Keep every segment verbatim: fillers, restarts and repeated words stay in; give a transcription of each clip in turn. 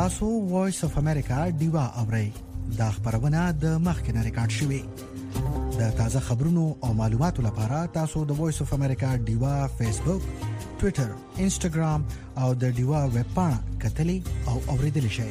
تاسو وایس اف امریکا ډیوا اورئ. دا خبرونه د مخکنه ریکارډ شوې. د تازه خبرونو او معلوماتو لپاره تاسو د وایس اف امریکا ډیوا فیسبوک، ټوئیټر، انسټاګرام او د ډیوا ویب پاڼه کتلې او اوریدل شئ.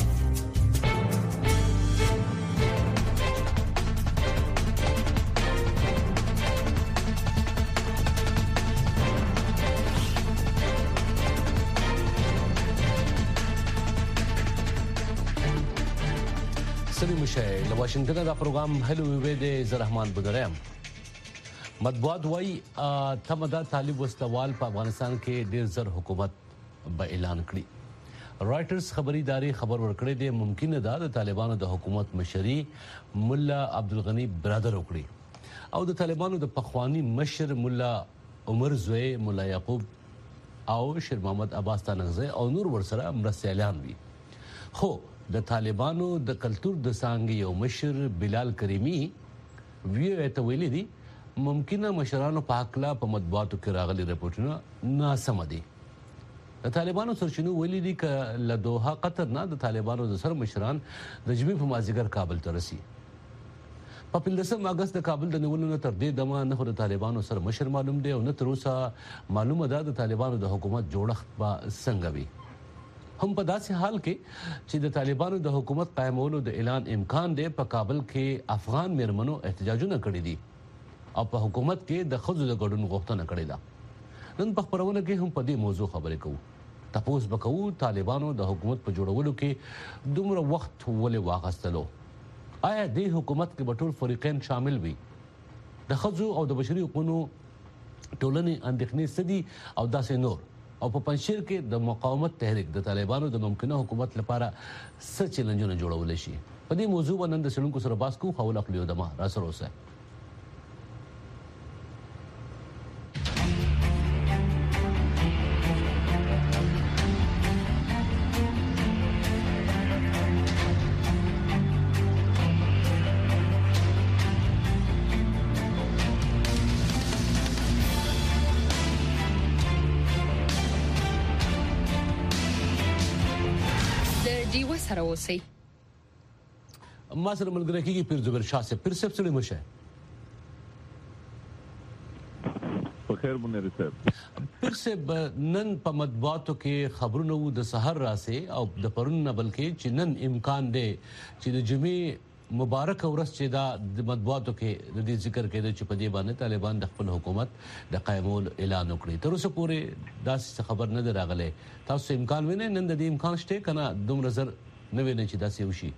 له واشنگټن دا پروګرام هلو وی د زرحمان بدرم. مطبوعات وای تمدا طالب واستوال په افغانستان کې ډیر زر حکومت به اعلان کړي. رائټرز خبري ادارې خبر ورکړې ده ممکن ده د طالبانو د حکومت مشري مولا عبدالغنی برادر وکړي او د طالبانو د پخوانی مشر مولا عمر زوی مولا یعقوب او شیر محمد عباس تانغزی او نور ورسره مرستيالان وي. خو د طالبانو د کلتور د څنګه یو مشر بلال کریمی ویو ته ویلي دي ممکنه مشرانو په حق لا په مطبوعاتو کې راغلي رپورټونه ناسم دي. د طالبانو سرچینو ویلي دي ک له دوحه قطر نه د طالبانو د سر مشران د جمی په مازیګر کابل ته رسي. په پنځم اگست د کابل د نیولو تر دې دمه نه د طالبانو سر مشر معلوم دی او نه تر اوسه معلومه ده د طالبانو د حکومت جوړښت به څنګه وي. هم په داسې حال کې چې د طالبانو د حکومت قائمولو د اعلان امکان دی په کابل کې افغان میرمنو احتجاجونه کړي دي او په حکومت کې د خځو د ګډون غوښتنه کړې ده. نن په خبرونه کې هم په دې موضوع خبرې کوو. تاسو به کوو طالبانو د حکومت په جوړولو کې دومره وخت ولې واغستلو؟ آیا د حکومت کې به ټول فریقین شامل وي؟ د خځو او د بشري حقوقو ټولنې اندېښنې سدي او داسې نور او په پنځیر کې د مقاومت تحریک د طالبانو د ممکنه حکومت لپاره څه چیلنجونه جوړول شي. په دې موضوع باندې د سړونکو سره باس کوو. خول خپل یو دمه را سره اوسه. سره اوسئ. ما سره ملګری کیږي پیر زبر شاه سے پیر سب سره مشه په خیر مونږ رسېب پیر سب نن په مطبوعاتو کې خبرونه د سحر راسه او د پرون نه بلکې چې نن امکان دی چې د جمعې مبارک ورځ چې دا د مطبوعاتو کې د دې ذکر کېده چې په دې باندې طالبان د خپل حکومت د قائمول اعلان وکړي. تر اوسه پورې داسې خبر نه راغله. تاسو امکان وینئ نن د دې امکان شته کنه دومره زر نه ویني چې داسې وشي؟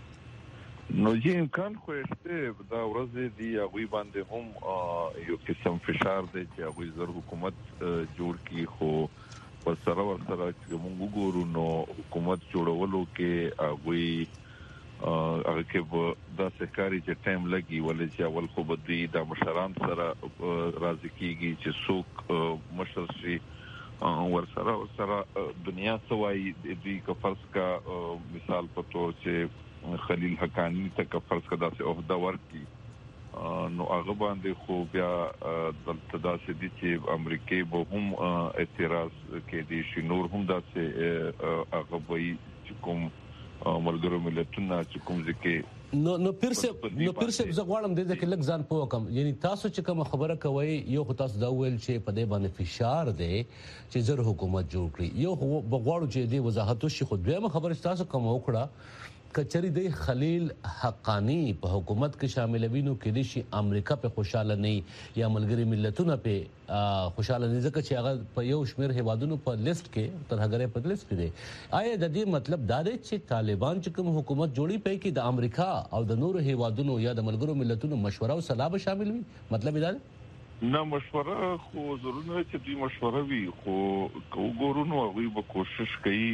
نو چې امکان خو شته دا ورځ دی هغه باندې هم یو قسم فشار دی چې هغه زر حکومت جوړ کی خو پر سره ور سره چې موږ وګورو نو حکومت جوړولو کې هغه هغه کې دا سکاري چې ټایم لګي ولې چې اول خو بدی د مشران سره راځي کیږي چې څوک مشر شي ور سره ور سره دنیا سوای دی که فرض کا مثال په تور چې خلیل حقانی ته که فرض کا داسې عہده ورکړي نو هغه باندې خو بیا دلته داسې دي چې امریکای به هم اعتراض کوي دي چې نور هم داسې هغه وایي چې کوم ملګرو ملتونه چې کوم ځکه نو نو پیرسه نو پیرسه زه غواړم د دې کې لږ ځان پوه کم. یعنی تاسو چې کوم خبره کوي یو خو تاسو دا ویل چې په دې باندې فشار دی چې زر حکومت جوړ کړي. یو بغواړو چې دې وضاحت وشي. خو دویمه خبره تاسو کوم وکړه کچري د خلیل حقانی په حکومت کې شامل وینو کې دي چې امریکا په خوشاله نه یا ملګری ملتونه په خوشاله نه ځکه چې هغه په یو شمیر هیوادونو په لیست کې تر هغه په لیست کې دي. آیا د دې مطلب دا دی چې طالبان چې کوم حکومت جوړي پي کې د امریکا او د نورو هیوادونو یا د ملګرو ملتونو مشوره او صلاح به شامل وي؟ مطلب دا دی نه مشوره خو ضروري نه چې دوی مشوره وي خو وګورو نو هغه به کوشش کوي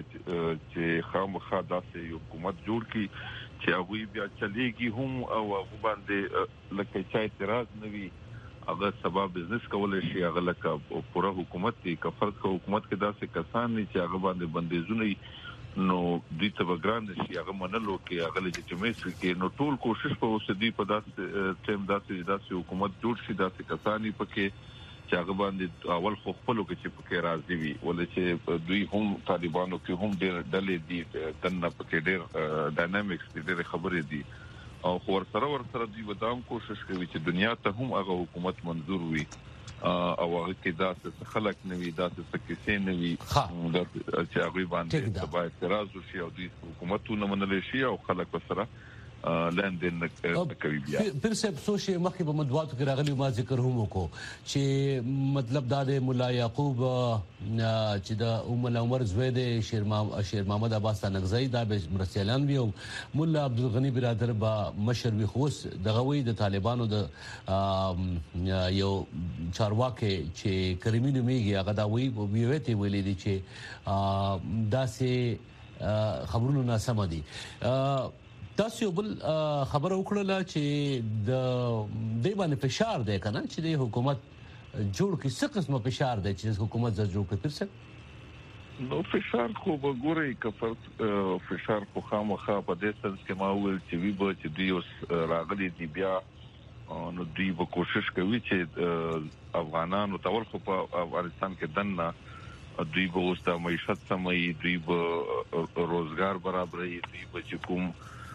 چې خامخا داسې حکومت جوړ کړي چې هغه بیا چلےږي هم او هغه باندې لکه چې اعتراض نه وي هغه سبب بزنس کولای شي هغه لکه پوره حکومت کې کفرت کو حکومت کې داسې کسان نه چې هغه باندې بندیزونه نو دوی ته وګران شي هغه منلو کې هغه لجټیمیټ کې نو ټول کوشش په اوسه دی په داسې ټیم داسې داسې حکومت جوړ شي داسې کسانی پکې چې هغه باندې اول خو خپل کې چې پکې راځي وي ولې چې دوی هم طالبانو کې هم ډېر ډلې دي دنه پکې ډېر ډاینامیکس ډېر خبرې دي او ور سره ور سره دوی ودام کوشش کوي چې دنیا ته هم هغه حکومت منظور وي او هغه کې داسې خلک نوي داسې کیسې نوي چې هغه باندې تبع اعتراض وشي او دوی حکومتونه منل شي او خلک سره لاندې کوي بیا پر څه افسوس یې مخکې په مدواتو کې راغلی ما ذکر هم وکړو چې مطلب دا د مولا یعقوب چې د مولا عمر زوی د شیر شیر محمد عباس تنگزی دا به مرسیالان وي او مولا عبدالغنی برادر با مشر وي خو دغه وی د طالبانو د یو چارواکي چې کریمي نومیږي هغه دا وی ویوته ویلي دي چې داسې خبرونه ناسم دي تاسو بل خبر وکړه چې د دې باندې فشار دی کنه چې د حکومت جوړ کې څه قسمه فشار دی چې حکومت ز جوړ کړي ترڅه نو فشار خو وګورئ کفر فشار خو خامخا په دې سنس کې ما ویل چې وی به چې دوی اوس راغلي دي بیا نو دوی به کوشش کوي چې افغانانو تول خو په افغانستان کې دنه دوی به اوس د معیشت سمې دوی به روزګار برابرې دوی به چې کوم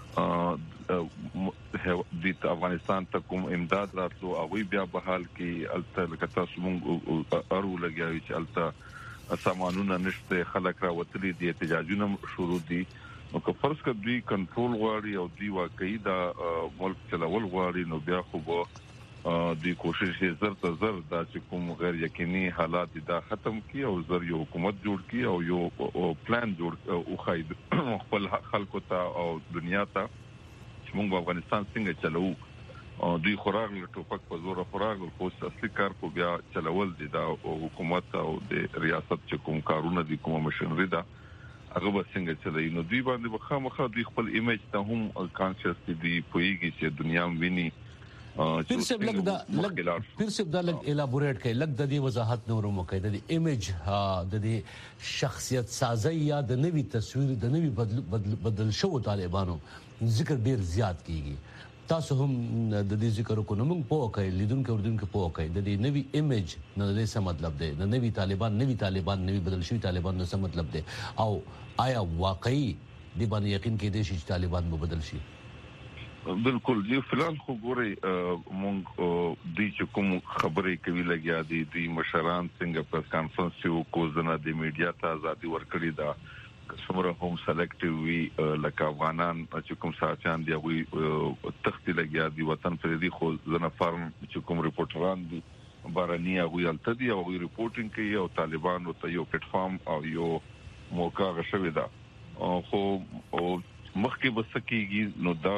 د افغانستان ته کوم امداد راتلو او بیا په حال کې الته لکه تاسو مونږ ارو لګیاوي چې الته سامانونه نشته خلک را وتلي دي احتجاجونه شروع دي نو که فرض کړئ دوی کنټرول غواړي او دوی واقعي دا ملک چلول غواړي نو بیا خو به دوی کوشش یې زر ته زر دا چې کوم غیر یقیني حالات دا ختم کی او زر یو حکومت جوړ کی او یو پلان جوړ او خاید خپل خلکو ته او دنیا ته چې موږ افغانستان څنګه چلو او دوی خوراک له ټوپک په زور خوراک او اصلي کار کو بیا چلول دي دا حکومت او د ریاست چې کوم کارونه دي کوم مشنری دا هغه به څنګه چلای نو دوی باندې خامخا دوی خپل ایمیج ته هم کانشس دي پویږي چې دنیا ویني پیر سب لګ دا لګ پیر سب دا لګ الابوریټ کوي لګ د دې وضاحت نورو مکه د دې ایمیج د دې شخصیت سازي یا د نوي تصویر د نوي بدل بدل شو طالبانو ذکر ډیر زیات کیږي تاسو هم د دې ذکر کو نو موږ په کوي لیدونکو اوردونکو په کوي د دې نوي ایمیج نه د څه مطلب دی د نوي طالبان نوي طالبان نوي بدل شوی طالبان نو څه مطلب دی او آیا واقعي دی باندې یقین کې دي چې طالبان به بدل شي بالکل یو فلال خو ګوري مونږ د چې کوم خبرې کوي لګیا دي د مشران څنګه پر کانفرنس یو کوزنه د میډیا ته ازادي ورکړي دا څومره هم سلیکټیو وی لکه افغانان چې کوم ساتيان دی وي تختی لګیا دي وطن پر دي خو زنه فارم چې کوم ریپورټران دي بارني هغه الته دي او ریپورټینګ کوي او طالبانو ته یو پلیټ فارم او یو موقع غشوي دا خو مخکې بسکیږي نو دا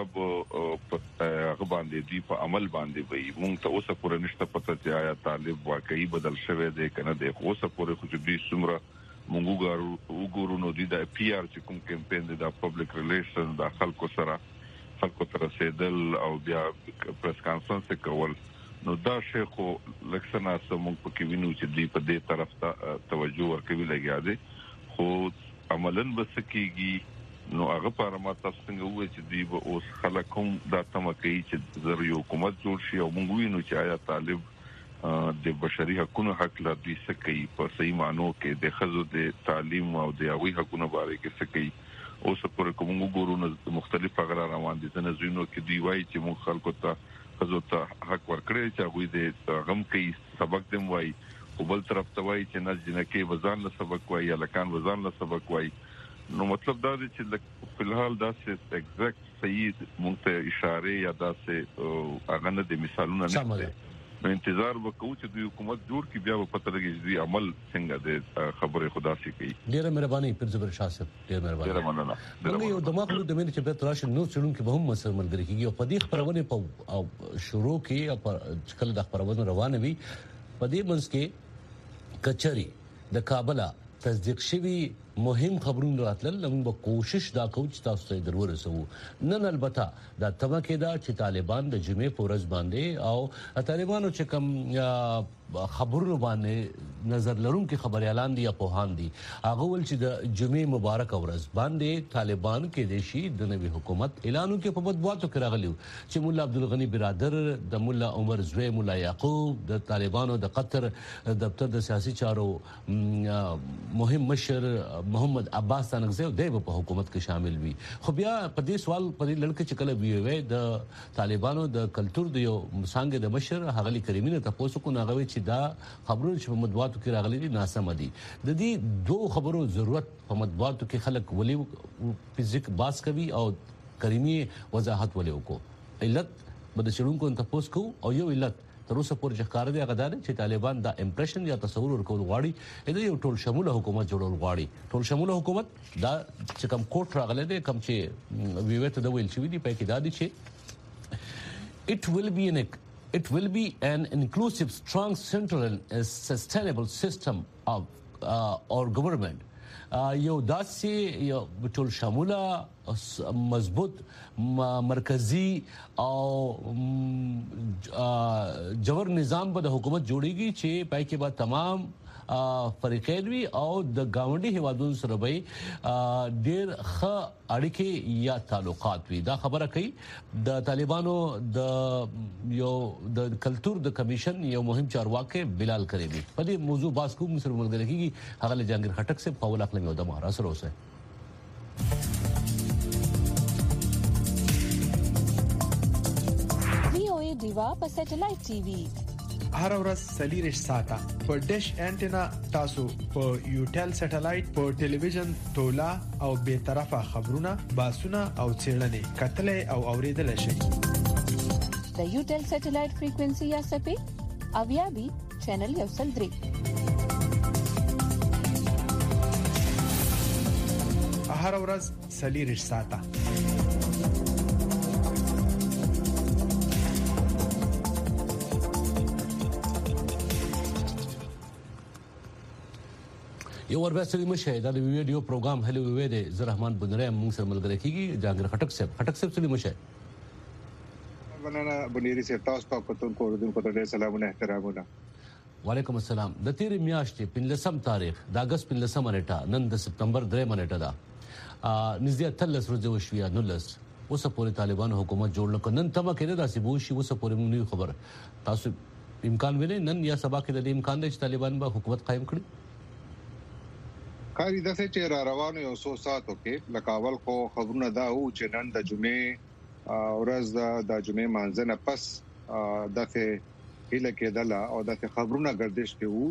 هغه باندې دی په عمل باندې وي مونږ ته اوسه پورې نشته پته چې آیا طالب واقعي بدل شوی دی کنه دی اوسه پورې خو دې څومره مونږ وګورو نو دی د پی آر چې کوم کمپاین دی د پبلک ریلیشن د خلکو سره خلکو تر رسیدل او بیا پریس کانفرنس کول نو دا شی خو لکسنه سمون پکې وینو چې دی په دې طرف ته توجه ورکوي لګیا دی خو عملاً بسکیږي نو هغه په ما تاسو څنګه وایي چې دی به اوس خلک هم دا تمه کوي چې زر یو حکومت جوړ شي او موږ وینو چې آیا طالب د بشري حقوقو حق لا دوی څه کوي په صحیح معنی کې د خزو د تعلیم او د هغوی حقوقو باره کې څه کوي اوس پر کوم وګورو نو مختلف غره روان دي ځنه زینو کې دی وایي چې موږ خلکو ته خزو ته حق ورکړي چې هغوی د غم کوي سبق دم وایي او بل طرف ته وایي چې نه جنکه وزن له سبق وایي یا لکان وزن له سبق وایي نو مطلب دا دی چې په الحال دا څه ایگزیکټ صحیح مونږ ته اشاره یا دا څه هغه نه د مثالونه نه نو انتظار وکړو چې د حکومت جوړ کی بیا په پته لګي چې عمل څنګه د خبره خدا سي کوي ډیره مهرباني پر زبر شاه صاحب ډیره مهرباني ډیره مننه موږ یو دماغ له د مینه چې به تراش نو څلون کې به هم مسر ملګری کیږي او په دې خبرونه په شروع کې او کله د خبرونه روانه وي په دې منځ کې کچري د کابل تصدیق شوی مهم خبرونه راتلل موږ به کوشش دا کوو چې تاسو ته درورسو. نن البته دا تمه کې دا چې طالبان د جمعې په ورځ باندې او طالبانو چې کوم خبرونه باندې نظر لرونکي خبريالان دي یا پوهان دي هغه ول چې د جمعې مبارک ورځ باندې طالبان کې د شي د نوي حکومت اعلانو کې په مطبوعاتو کې راغلیو چې مولا عبدالغنی برادر د مولا عمر زوی مولا یعقوب د طالبانو د قطر دفتر د سیاسي چارو مهم مشر محمد عباس تنگزی د په حکومت کې شامل وي. خو بیا په دې سوال په دې لړ کې چې کله وی د طالبانو د کلچر د یو څنګه د مشر هغلی کریمینه تاسو کو ناغوي چې دا خبرونه چې په مطبوعاتو کې راغلي دي ناسم دي. د دې دوه خبرو ضرورت په مطبوعاتو کې خلک ولي فزیک باس کوي او کریمی وضاحت ولي وکړو. علت بد شړونکو تاسو کو او یو علت تر اوسه پورې ښکار دی هغه دا چې طالبان دا امپریشن یا تصور ورکول غواړي دا یو ټول شموله حکومت جوړول غواړي. ټول شموله حکومت دا چې کوم کوټ راغلی دی کوم چې ویوت د ویل شوی دی په کې دا دي چې it will be an it will be an inclusive, strong, central and sustainable system of uh, our government. یو داسې یو ټول شامله مضبوط مرکزی او جوړ نظام به د حکومت جوړیږي چې پای کې به تمام فریقین وي او د گاونډي هیوادونو سره به ډېر ښه اړیکې یا تعلقات وي. دا خبره کوي د طالبانو د یو د کلچر د کمیشن یو مهم چارواکي بلال کریمی په دې موضوع باس کوم سره ملګری کیږي هغه جهانگیر خټک سے په ول اخلم یو د مهارا سره اوسه. وی او ای دیوا په سټلایټ ټي وي هر ورځ سلیریش ساته په ډیش انټینا تاسو په یوټل سټلایټ په ټلویزیون تولا او به طرفه خبرونه باسونه او چیرلنې کتلې او اوریدل شي. د یوټل سټلایټ فریکوئنسي یا سپی اویا بي چینل یو سل درې هر ورځ سلیریش ساته یو ورباسي مشه دا د ویډیو پروګرام هلو وی دی زه رحمان بنره موږ سره ملګری کیږي جهانگیر خټک صاحب خټک صاحب سلی مشه بنانا بنيري سي تاسو ته کوم کوم کو ته سلامونه احترامونه. وعلیکم السلام. د تیر میاشتې پنځم تاریخ د اگست پنځم نیټه نن د سپتمبر درې نیټه دا نږدې تلس ورځې وشوي نولس اوس پورې طالبان حکومت جوړ لکه نن تمه کړي دا سی بوشي اوس پورې موږ خبر تاسو امکان ویني نن یا سبا کې د امکان دی چې طالبان به حکومت قائم کړي. کاری داسې چې را روانو یو څو ساعتو کې لکاول خو خبرونه دا و چې نن د جمعې ورځ د جمعې مانځنه پس داسې هله کېدل او داسې خبرونه گردش کې وو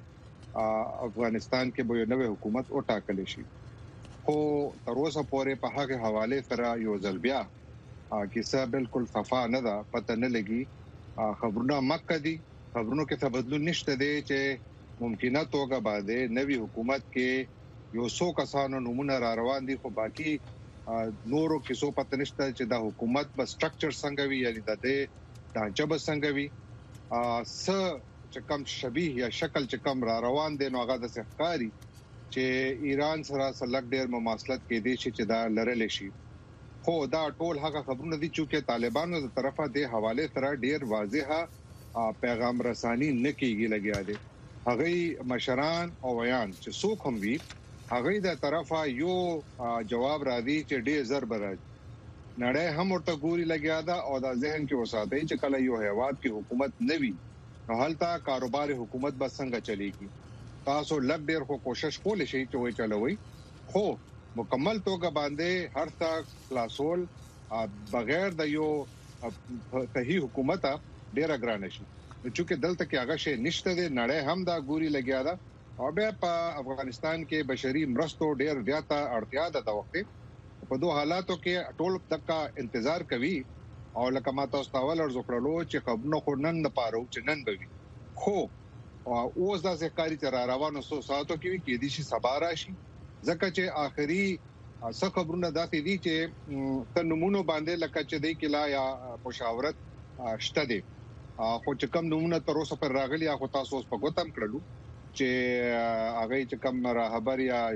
چې افغانستان کې به یو نوې حکومت او ټاکل شي. خو تر اوسه پورې په هغه حواله سره یو ځل بیا کیسه بالکل صفا نه ده پته نه لګي خبرونه مکه دي خبرونو کې څه بدلون نشته دی چې ممکنه توګه باندې نوې حکومت کې یو څو کسانو نمونه را روان دي خو باقي نورو کې څو پته نشته چې دا حکومت په سټرکچر څنګه وي یعنی د دې ډانچه به څنګه وي س چې کوم شبيه یا شکل چې کوم را روان دي نو هغه د ښکاری چې ایران سره سلګ ډیر مماثلت کې دي چې دا لرل شي. خو دا ټول هغه خبرونه دي چې طالبانو تر طرفه د حواله سره ډیر واضحه پیغام رسانی نه کیږي لګیا دي. هغه مشران او ویان چې څوک هم وي هغه د طرفه یو جواب را دي چې ډیر ضرب راځي نړۍ هم ورته ګوري لګیا دا او د ذهن کې وساتي چې کله یو هیواد کې حکومت نوي نو هلته کاروبار حکومت به څنګه چلیږي. تاسو لږ ډیر خو کوشش کولای شئ چې وای چلوي خو مکمل توګه باندې هر تا خلاصول بغیر د یو صحیح حکومت ډیر ګران شي. چې دلته کې هغه شی نشته دی نړۍ هم دا ګوري لګیا دا او بیا په افغانستان کې بشري مرستو ډیر زیاته اړتیا ده د وخت په دوه حالاتو کې ټول تکا انتظار کوي او لکه ما تاسو ته ول ارزو کړلو چې خبرونه خو نن نه پاره چې نن به وي خو اوس دا ځکاري تر روانو سو ساتو کې کې دي شي سبا راشي ځکه چې آخري څه خبرونه داسې دي چې تنمونو باندې لکه چې دی کلا یا مشاورت شته دي خو چې کوم نمونه تر اوسه پر راغلي هغه تاسو په ګوتم کړلو چې هغه چې کوم راهبر یا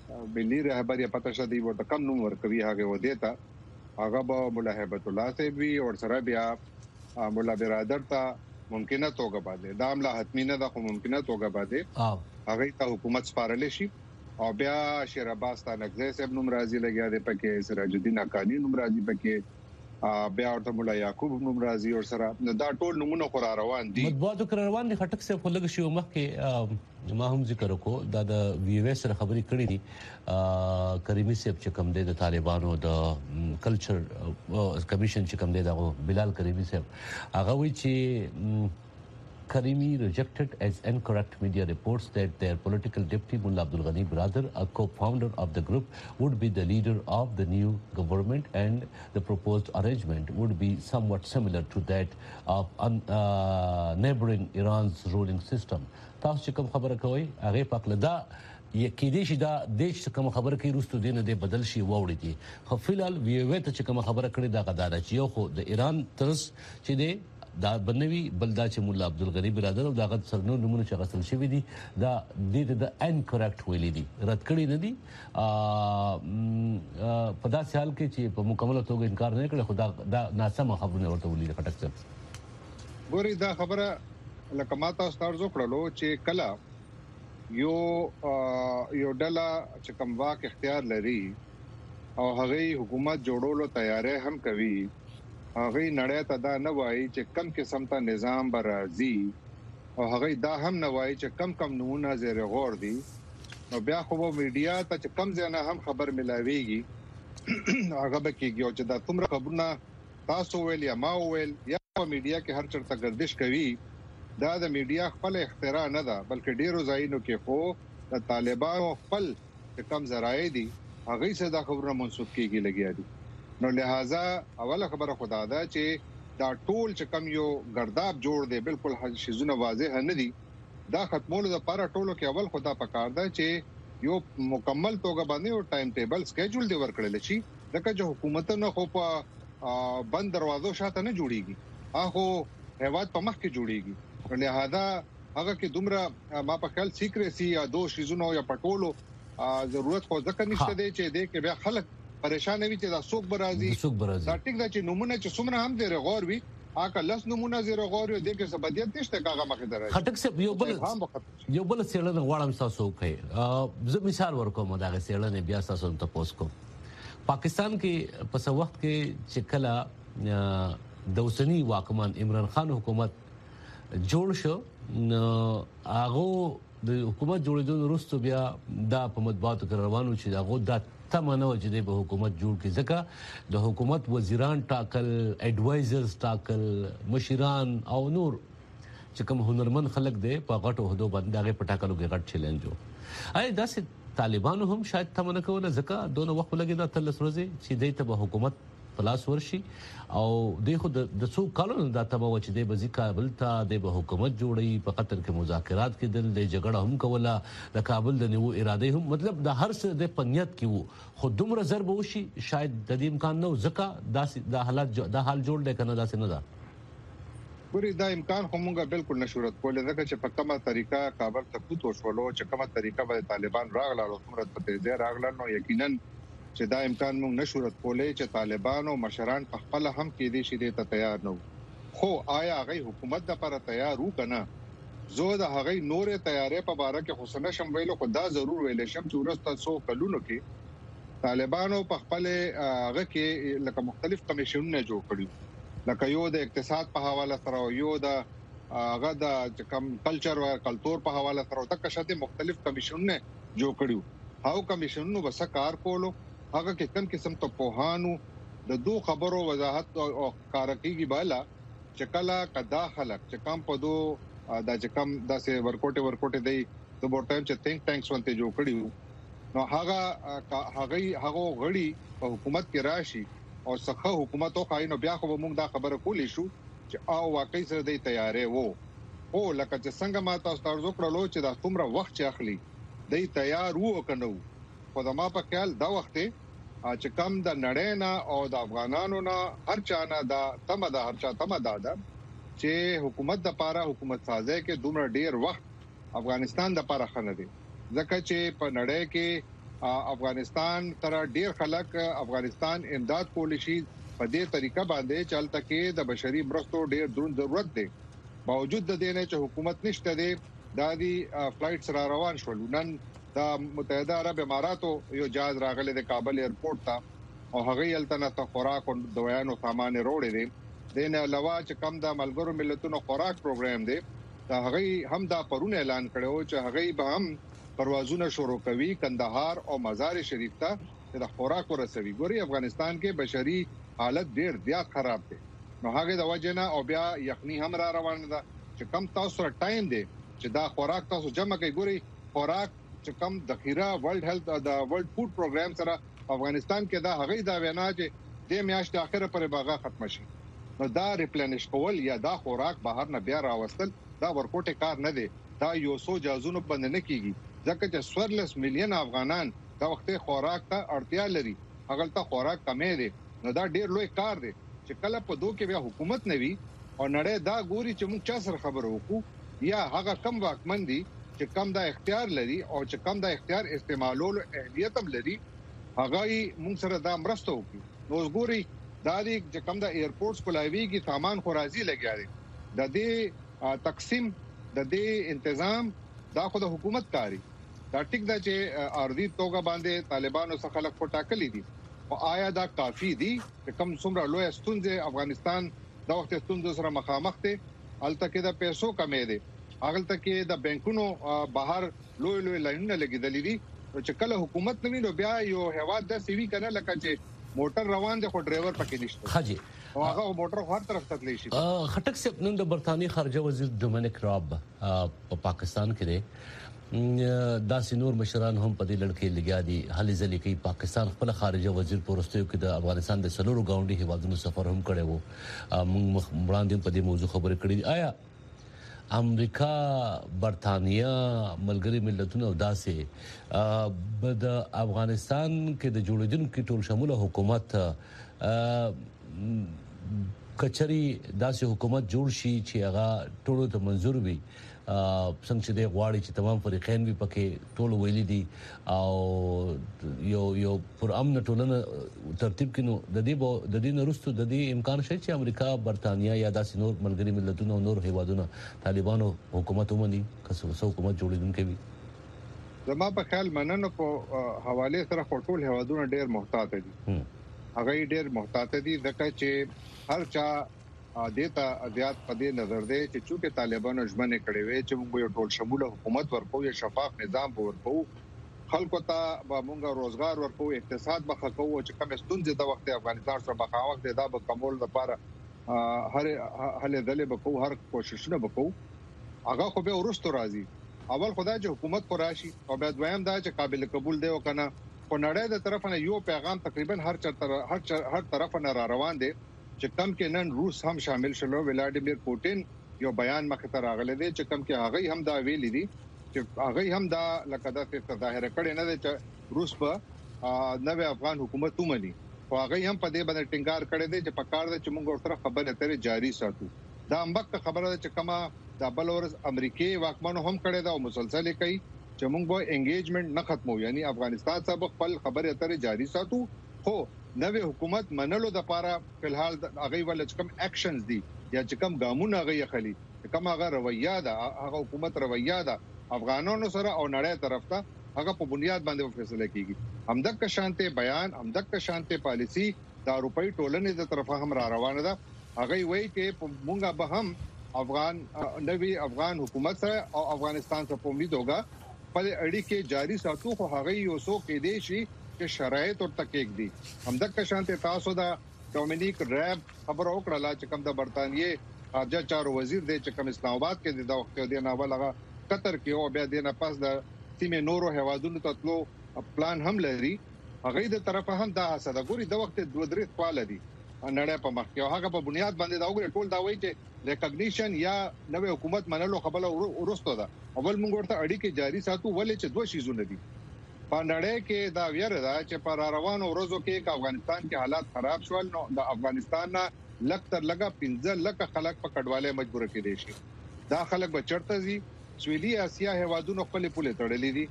ملي رهبر یا پته شدی ورته کم نوم ورکوي هغه و دیتا هغه به مولا هیبت الله صاحب وی او سره بیا مولا برادر ته ممکنه توګه باندې دا عمله حتمی نه ده خو ممکنه توګه باندې هغه ته حکومت سپارل شي او بیا شیر عباس تانکزی صاحب نوم راځي لګیا دی پکې سراج الدین اکانی نوم راځي پکې بیا ورته مولا یعقوب نوم راځي او سره دا ټول نمونه قرار روان دي مطبوعاتو کر روان دي خټک صاحب لګ شي مخکې ما هم ذکر وکړو دا د وی وی سره خبرې کړې دي کریمي صاحب چې کوم دی د طالبانو د کلچر کمیشن چې کوم دی دا بلال کریمي صاحب هغه وی چې Karimi rejected as incorrect media reports that their political deputy Mullah Abdul Ghani Brother, a co-founder of the group, would be the leader of the new government and the proposed arrangement would be somewhat similar to that of uh, neighboring Iran's ruling system. تاسو چې کوم خبره کوي هغه پاک لدا یکې دې شي دا دیش کوم خبره کوي روستو دینه دې بدل شي ووري دي خو فلال وی وی ته چې کوم خبره کړې دا غدار چې یو خو د ایران طرز چې دې دا بنوي بلدا چې مولا عبد الغنی برادر او دا غد سرنو نمونه چې غسل شوی دي دا د د انکریکټ ویلي دي رد کړی نه دي په داسې حال کې چې په مکمل توګه انکار نه کړي خدا دا ناسمه خبرونه ورته ولې خټک څه ګوري دا خبره لکه ماته ستارزو کړلو چې کلا یو یو ډله چې کوم واک اختیار لري او هغه حکومت جوړولو تیارې هم کوي هغه نړۍ ته دا نه وایي چې کم قسم ته نظام برازي او هغه دا هم نه وایي چې کم کم نمونه زیر غور دي نو بیا خو میډیا ته چې کم ځنه هم خبر ملاويږي هغه به کېږي چې دا تمره خبرونه تاسو ویل یا ما ویل یا میډیا کې هر چرته گردش کوي دا د میډیا خپل اختراع نه ده بلکې ډیرو ځایونو کې خو د طالبانو خپل کم ذرایع دي هغه څه دا خبرونه منسوب کیږي لګیا دي نو لہذا اوله خبره خدا ده چې دا ټول چې کم یو ګرداب جوړ دی بالکل شیزونه واضح نه دي دا ختمولو لپاره ټولو کې اول خدا پکار ده چې یو مکمل توګه باندې یو ټایم ټیبل سکیجول دی ورکړل شي ځکه چې حکومت نه خو په بند دروازو شاته نه جوړیږي هغه هیواد په مخ کې جوړیږي لہذا هغه کې دومره ما په خیال سیکریسی یا دو شیزونه یا پټولو ضرورت خو ځکه نشته دی چې دې کې بیا خلک پریشان وي چې دا څوک برازي دا ټیک دا چې نمونه چې څومره هم دې غور وي اګه لس نمونه زیره غور وي د کې سبدیت نشته کاغه مخه درای خټک صاحب یو بل یو بل سیړنه غواړم تاسو کوي زه مثال ورکوم دا سیړنه بیا تاسو ته پوس کوم پاکستان کې په څو وخت کې چې کله د اوسنی واکمن عمران خان حکومت جوړ شو هغه د حکومت جوړېدو وروسته بیا دا په مطبوعاتو کې روانو چې هغه د تمنو چې د حکومت جوړ کی ځکه د حکومت وزیران ټاکل اډوایزرز ټاکل مشران او نور چې کوم هنرمند خلک دی په غټو هدو باندې هغه پټاکلو کې غټ چیلنج وو اي داسې طالبانو هم شاید تمنه کوله ځکه دونه وخت لګی دا تلس ورځې چې د ته حکومت پلاس ورشي او دغه د څو کالونو د تبو چې د بزی کابل ته د حکومت جوړي په قطر کې مذاکرات کې دل د جګړه هم کوله د کابل د نیو اراده هم مطلب د هر څه د پنیت کې وو خو دومره ضرب وشي شاید د دې امکان نه ځکه داسې د حالات د حال جوړ دی کنه داسې نه ده ګوري دا امکان خو مونږه بالکل نشورت کولای ځکه چې په کومه طریقه کابل ته کوتو شولو چې کومه طریقه به طالبان راغله او څومره په تیزه راغله نو یقینا چې دا امکان مونږ نشورت کولای چې طالبان او مشران په خپل هم کې دي چې ته تیار نه خو آیا هغه حکومت د لپاره تیار وو کنه زه د هغه نورې تیارې په اړه کې حسنه شم ویلو خو دا ضرور ویل شم چې ورسته څو کلونو کې طالبانو په خپل هغه کې لکه مختلف کمیشنونه جوړ کړي لکه یو د اقتصاد په حواله سره یو د هغه د کم کلچر او کلچر په حواله سره تک شته مختلف کمیشنونه جوړ کړي هاو کمیشنونو وسه کار کولو هغه کې کم قسم ته پوهانو د دوه خبرو وضاحت او کارکېږي بالا چې کله کدا خلک چې کم په دو د چې کم داسې ورکوټه ورکوټه دی د بور ټایم چې ثینک ټانکس ونته جوړ کړیو نو هغه هغه هغه غړي په حکومت کې راشي او څخه حکومت او خاين بیا خو موږ دا خبره کولې شو چې او واقعي سره د تیارې وو او لکه چې څنګه ما تاسو ته ورزو کړلو چې دا څومره وخت چې اخلي د تیار وو کنو خو دا ما په خیال دا وخت چې کم د نړۍ نه او د افغانانو نه هر چا نه دا تمه ده هر چا تمه ده چې حکومت د لپاره حکومت سازه کې دومره ډیر وخت افغانستان د لپاره خنه دي ځکه چې په نړۍ کې افغانستان تر ډیر خلک افغانستان امداد کول شي په دې طریقه باندې چلته کې د بشري مرستو ډیر درون ضرورت دی باوجود د دې نه چې حکومت نشته دی د دې فلایټ سره روان شول نن د متحده عرب اماراتو یو جهاز راغلی د کابل ایرپورټ ته او هغه یلتنه ته خوراک او دوايانو سامان وروړي دي د نه علاوه چې کم د ملګرو ملتونو خوراک پروګرام دی دا هغه هم دا پرونه اعلان کړو چې هغه به هم پروازونه شروع کوي کندهار او مزار شریف ته د خوراک ورسوي ګوري افغانستان کې بشري حالت ډیر زیات خراب دی نو هغه د وجنه او بیا یخني هم را روانه ده چې کم تاسو ټایم دی چې دا خوراک تاسو جمع کوي ګوري خوراک چې کم ذخیره ورلد هیلث د ورلد فود پروګرام سره افغانستان کې دا هغه دا وینا چې د میاشتې اخره پر باغه ختم شي نو دا ریپلنش کول یا دا خوراک بهر نه بیا راوستل دا ورکوټه کار نه دی دا یو سو جازونو بند نه کیږي ځکه چې سورلس میلیون افغانان دا وخت خوراک ته اړتیا لري هغه ته خوراک کمې دي نو دا ډیر لوی کار دی چې کله په دوه کې بیا حکومت نه وي او نړۍ دا ګوري چې موږ چا سره خبرو وکړو یا هغه کم واکمن دي چې کم دا اختیار لري او چې کم دا اختیار استعمالولو اهلیت هم لري هغه موږ سره دا مرسته وکړي نو ګوري دا دي چې کم دا ایرپورټس کولاویږي سامان خورازي لګیا دي د دې تقسیم د دې تنظیم دا خو د حکومت کاری دا ټیک دا چې ارضی توګه باندې طالبانو څخه خلک پټاکلي دي او آیا دا کافی دي چې کم څومره لوی ستونزې افغانستان دا وخت ستونزې سره مخامخ دي الته کې د پیسو کمې دي اغلته کې د بانکونو بهر لوی لوی لاینونه لګیدلې دي چې کله حکومت نوي نو بیا یو هواد د سیوی کنه لکه چې موټر روان دي خو ډرایور پکې نشته حاجی هغه موټر هر طرف ته تللی شي خټک صاحب نن د برتانی خارجه وزیر ډومینیک راب په پاکستان کې دی دا سينور مشران هم په دې لړکې لګیا دي هلي ځلې کې پاکستان خپل خارجه وزیر پورستیو کې د افغانستان د سلورو گاونډي هیوادونو سفر هم کړی وو موږ وړاندې په دې موضوع خبرې کړې آیا امریکا برتانیا ملګری ملتونو داسې د افغانستان کې د جوړیدونکو ټول شموله حکومت کچري داسې حکومت جوړ شي چې هغه ټولو ته منزور وي څنګه چې د غواړي چې تمام فریقین به پکې ټول ویلي دي او یو یو پر امن ټولنه ترتیب کینو د دې د دې نرستو د دې امکان شي چې امریکا برتانیا یا داسې نور ملګری ملتونو نور هیوادونو طالبانو حکومت ومني کسو حکومت جوړیدونکو وي زما په خیال مننه په حواله سره ټول هیوادونو ډیر محتاط دي هغه ډیر محتاط دي ځکه چې هر چا دیتا زیات په دې نظر دی چې چې طالبانو ژمنه کړې وي چې موږ یو ټول شموله حکومت ورکو یا شفاف نظام ورکو خلکو ته به موږ روزګار ورکو اقتصاد به خکو چې کوم ستونزې د وخت افغانستان سره مخاوخ دي دا به کمول لپاره هر هله دلې به کو هر کوششونه وکړو هغه خو به ورستو راځي اول خدای چې حکومت کو راشي او بیا دویم دا چې قابل قبول دی او کنه په نړۍ د طرف نه یو پیغام تقریبا هر چر هر هر طرف نه را روان دي چې کم کې نن روس هم شامل شلو ولادیمیر پوتین یو بیان مخ ته راغلی دی چې کم کې هغه هم دا ویلي دي چې هغه هم دا لکه دا څه ظاهر کړي نه دي چې روس په نوې افغان حکومت ومني او هغه هم په دې باندې ټینګار کړی دی چې په کار د چې موږ سره خبرې اترې جاری ساتو دا امبک خبره ده چې کما د بلورس امریکای واکمنو هم کړی دا او مسلسل کوي چې موږ به انګیجمنت نه ختمو یعنی افغانستان سره خپل خبرې اترې جاری ساتو خو نوې حکومت منلو د لپاره فلحال هغه ول چې کوم اکشنز دي یا چې کوم ګامونه هغه خلی کوم هغه رویه ده هغه حکومت رویه ده افغانانو سره او نړۍ طرف ته هغه په بنیاد باندې فیصله کیږي همدغه شانته بیان همدغه شانته پالیسی د اروپאי ټولنې د طرفه هم را روانه ده هغه وایي چې مونږه به هم افغان نوې افغان حکومت سره او افغانستان سره په امید وګا په اړیکې جاری ساتو خو هغه یو څو کې دي شي چې شرایط او تکیک دي همدغه شانته تاسو دا ډومینیک ریب خبر وکړه چې کوم د برتانیې خارجه چارو وزیر دی چې کوم اسلام آباد کې د وخت دی نه ولغه قطر کې او بیا د نه پاس د سیمه نورو هوادونو ته تلو پلان هم لري هغه د طرفه هم دا حسد ګوري د وخت دوه درې خپل دي نړۍ په مخ کې هغه په بنیاد باندې دا وګړي ټول دا وایي چې ریکګنیشن یا نوې حکومت منلو خبره ورسته ده اول موږ ورته اړیکې جاری ساتو ولې چې دوه شیزونه دي په نړۍ کې دا ویره ده چې پر روانو ورځو کې افغانستان کې حالات خراب شول نو د افغانستان نه لک تر لګه پنځه لک خلک په کډواله مجبور کړي شي دا خلک به چرته زی سویلي اسیا هوادونو خپل پوله تړلې دي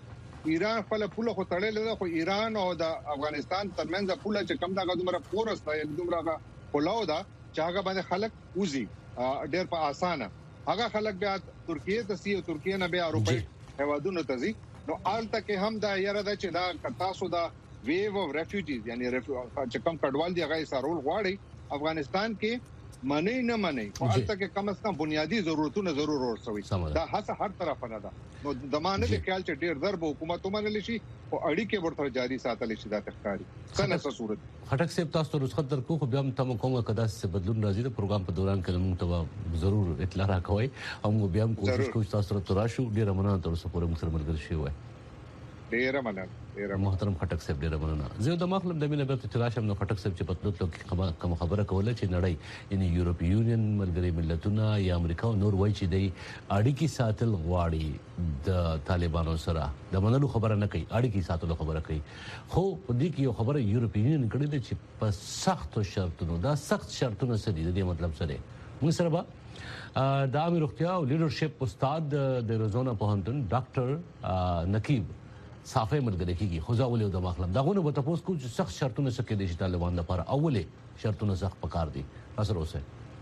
ایران خپل پوله خو تړلې ده، خو ایران او د افغانستان ترمنځ پوله چې کم دا دومره پورس ده، دومره پولاو ده چې هغه باندې خلک وزي ډېر په اسانه. هغه خلک بیا ترکیه ته سي او ترکیه نه بیا اروپا هوادونو ته ځي. نو آلته کې هم دا یره ده چې دا تاسو دا ویو اف ریفیوجیز یعنی چې کم کډوال دی هغه سارول غواړي افغانستان کې منی نه منی، خو البته کې کم از کم بنیادی ضرورتونه ضرور ورسوي. دا هڅه هر طرف نه ده. نو د مانه د خیال چې ډیر ضرب حکومت ومنل شي او اړیکې ورته جاری ساتل شي دا تخکاری څنګه څه صورت. خټک صاحب تاسو ته رسخت درکو، خو بیا هم تاسو کومه کدا څه بدلون راځي د پروګرام په دوران کې موږ ته ضرور اطلاع راکوي او موږ بیا هم کوشش کوو تاسو ته راشو. ډیر مننه تاسو پورې موږ سره ملګری شئ. ډیر مننه محترم خټک صاحب، ډیر مننه. زه د مخلم د مینه به تلاشم نو خټک صاحب چې پتلوتلو کې کوم خبره کوله چې نړۍ یعنی یورپی یونین، ملګری ملتونه یا امریکا او نور وایي چې د اړیکی ساتل غواړي د طالبانو سره، د منلو خبره نه کوي، اړیکی ساتلو خبره کوي. خو په دې کې یو خبره یورپی یونین کړې ده چې په سخت شرطونو، دا سخت شرطونه څه دي؟ د دې مطلب څه دی؟ موږ سره به د عامه روغتیا او لیډرشپ استاد د اریزونا پوهنتون ډاکټر نقیب صافی ملګری کیږي. خو ځا ولې د مخلم داغونه به تاسو کو چې سخت شرطونه سکه دي چې طالبان لپاره اوله شرطونه سخت پکار دي. اثر اوسه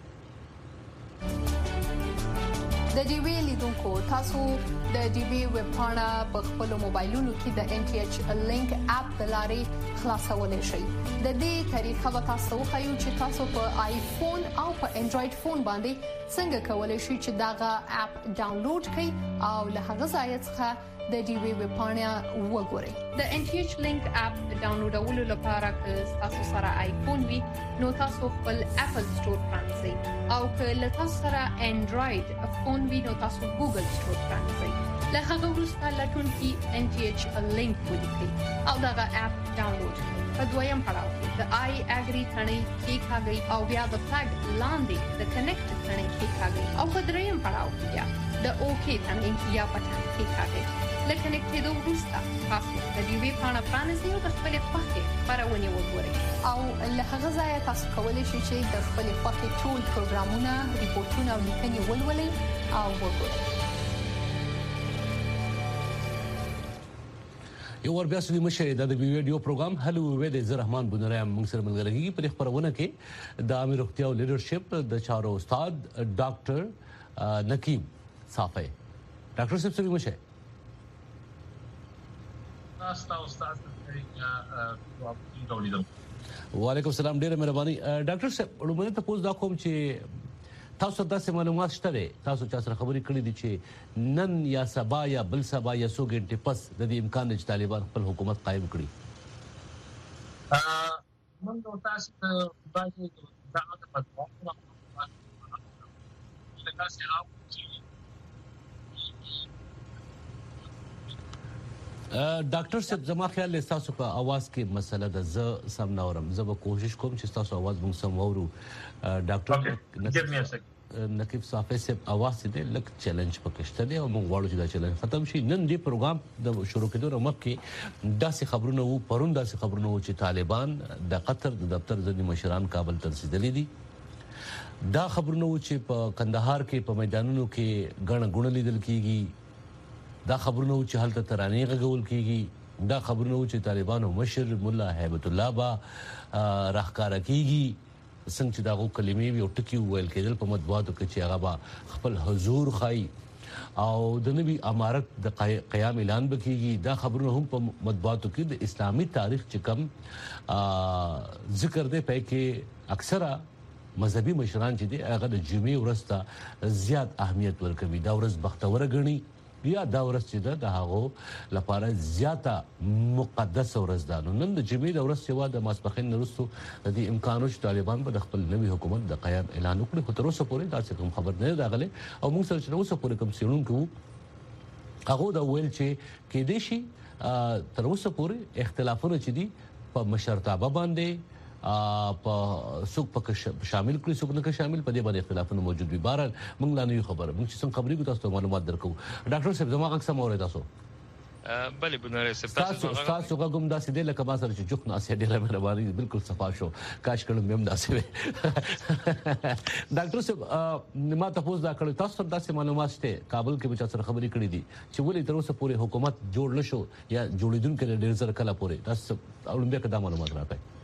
د ډي وی لیدونکو تاسو د ډي وی ویب پاڼه په خپل موبایلونو کې د ان ټي ایچ لینک اپ د لارې خلاصولای شئ. د دې طریقه به تاسو خو چې تاسو په آیفون او په انډراید فون باندې څنګه کولای شئ چې داغه اپ ډاونلوډ کړئ او له هغه ځای څخه د ډي وی ویب پاڼه وګورئ. د ان ټي ایچ لینک اپ ډاونلوډولو لپاره که تاسو سره آیفون وي نو تاسو خپل اپل سٹور پرانځئ او که له تاسو سره انډراید فون وي نو تاسو ګوګل سٹور پرانځئ. له هغه وروسته لټون کې ان ټي ایچ لینک ولیکئ او دغه اپ ډاونلوډ کړئ. په دویم پړاو کې د آی اګری ثنې کې کاږئ او بیا د فلګ لاندې د کنیکټ ثنې کې کاږئ او په دریم پړاو کې بیا د اوکی ثنې کې یا پټن کې کاږئ. لکه نکټېدو وروسته تاسو د ډي وی پاڼه پرانیزئ او د خپلې خوښې خپرونې وګورئ او له هغه ځایه تاسو کولی شئ چې د خپلې خوښې ټول پروګرامونه، ریپورتونه او لیکنې ولولئ او وګورئ. یو ور بیا سړي مشه د ویډیو پروګرام هلو وې د زرحمان بنرایم موږ سره ملګری په خبرونه کې د عامه روغتیا او لیډرشپ د چارو استاد ډاکټر نقیب صافی. ډاکټر صاحب سړي مشه استاد وعلیکم السلام، ډیره مهرباني. ډاکټر صاحب لومړی ته پوښتنه دا کوم چې تاسو داسې معلومات شته دي، تاسو چا سره خبرې کړې دي چې نن یا سبا یا بل سبا یا څو غنټې پس د دې امکان چې طالبان خپل حکومت قائم کړي؟ ا موږ تاسو ته باندې دا د پاتوانو د تاسو او ډاکټر صاحب زما خیال له تاسو په आवाज کې مسله د ز سم نورم زه به کوشش کوم چې تاسو आवाज موږ سم وورو. ډاکټر نقیب صافی صاحب आवाज دې لک چیلنج پکشته دی او موږ غواړو چې دا چیلنج ختم شي. نن دې پروګرام د شروع کېدو مخکې داسې خبرونه وو، پرون داسې خبرونه وو چې طالبان د قطر د دفتر ځینې مشران کابل ته رسیدلي دي. دا خبرونه وو چې په کندهار کې په میدانونو کې ګڼه ګوڼه لیدل کیږي. دا خبرونه چې حالت ترانه غول کیږي. دا خبرونه چې طالبانو مشر مولا هیبت الله با راخکاره کیږي. څنګه چې داغو کلمې وي او ټکی ویل کېدل په مطبوعاتو کې چې هغه با خپل حضور خای او د نبی امارت د قیام اعلان وکړي. دا خبرونه هم په مطبوعاتو کې د اسلامي تاریخ چې کم ذکر دی په کې اکثره مذهبي مشران چې دي هغه د جمعې ورځ ته زیات اهمیت ورکوي. دا ورځ بختوره ګڼي یا دا ورځ چې د هغه لپاره زیاته مقدس ورځ ده. نو نن د جمعې د ورځ سیوا د ماسپخین وروسته د دې امکانو چې طالبان به د خپل نوي حکومت د قیام اعلان وکړي. خو تر اوسه پورې دا څه کوم خبر نه راغله او موږ سره چې اوسه پورې کوم سیرونکو هغه دا ویل چې کې دې شي تر اوسه پورې اختلافونه چې دي په مشرتابه باندې په سوق په شامل کړی، سوق نه شامل په دې باندې اختلافونه موجود وي. بهر موږ لا نه خبره موږ څنګه خبرې کو تاسو ته معلومات درکو. ډاکټر صاحب زما غږ سم اورئ تاسو؟ بلې بنره تاسو تاسو کوم داسې دی لکه ما سره چې جوخ ناسې ډیره مهرباني بالکل صفا شو کاش کړم هم داسې ډاکټر صاحب ما تاسو دا کړو تاسو داسې معلومات شته کابل کې به سره خبرې کړې دي چې ولې تر اوسه پورې حکومت جوړ نشو یا جوړیدونکو ډیر زر کله پورې تاسو اولمبیا کې دا معلومات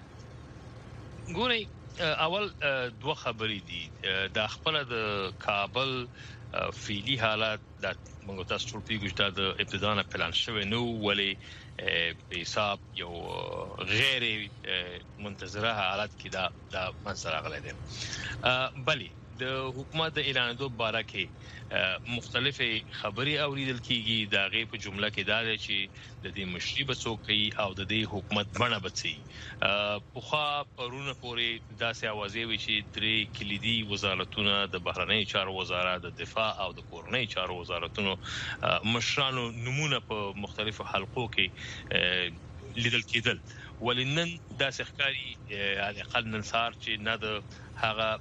راکړئ ګورئ اول دوه خبرې دي د خپل د کابل فعلی حالات د موږ تاسو ټول پیګشته د ابتداء نه پلان شوی نو ولې په حساب یو غیر منتظره حالات کې دا د منځ راغلی دی بلې د حکومت د اعلانېدو باره کې مختلفه خبري اوریدل کیږي دا غي په جمله کې دا دی چې د دې مشري بچو کوي او د دې حکومت بڼه بچي پوخا پرونه پورې داسې اوازې وي چې درې کلیدي وزارتونه د بهرنی چارو وزارت د دفاع او د کورنۍ چارو وزارتونو مشرانو نمونه په مختلفو حلقو کې لیدل کېدل ولنن داسې ښکاری علي اقل نن سهار چې نه د هغه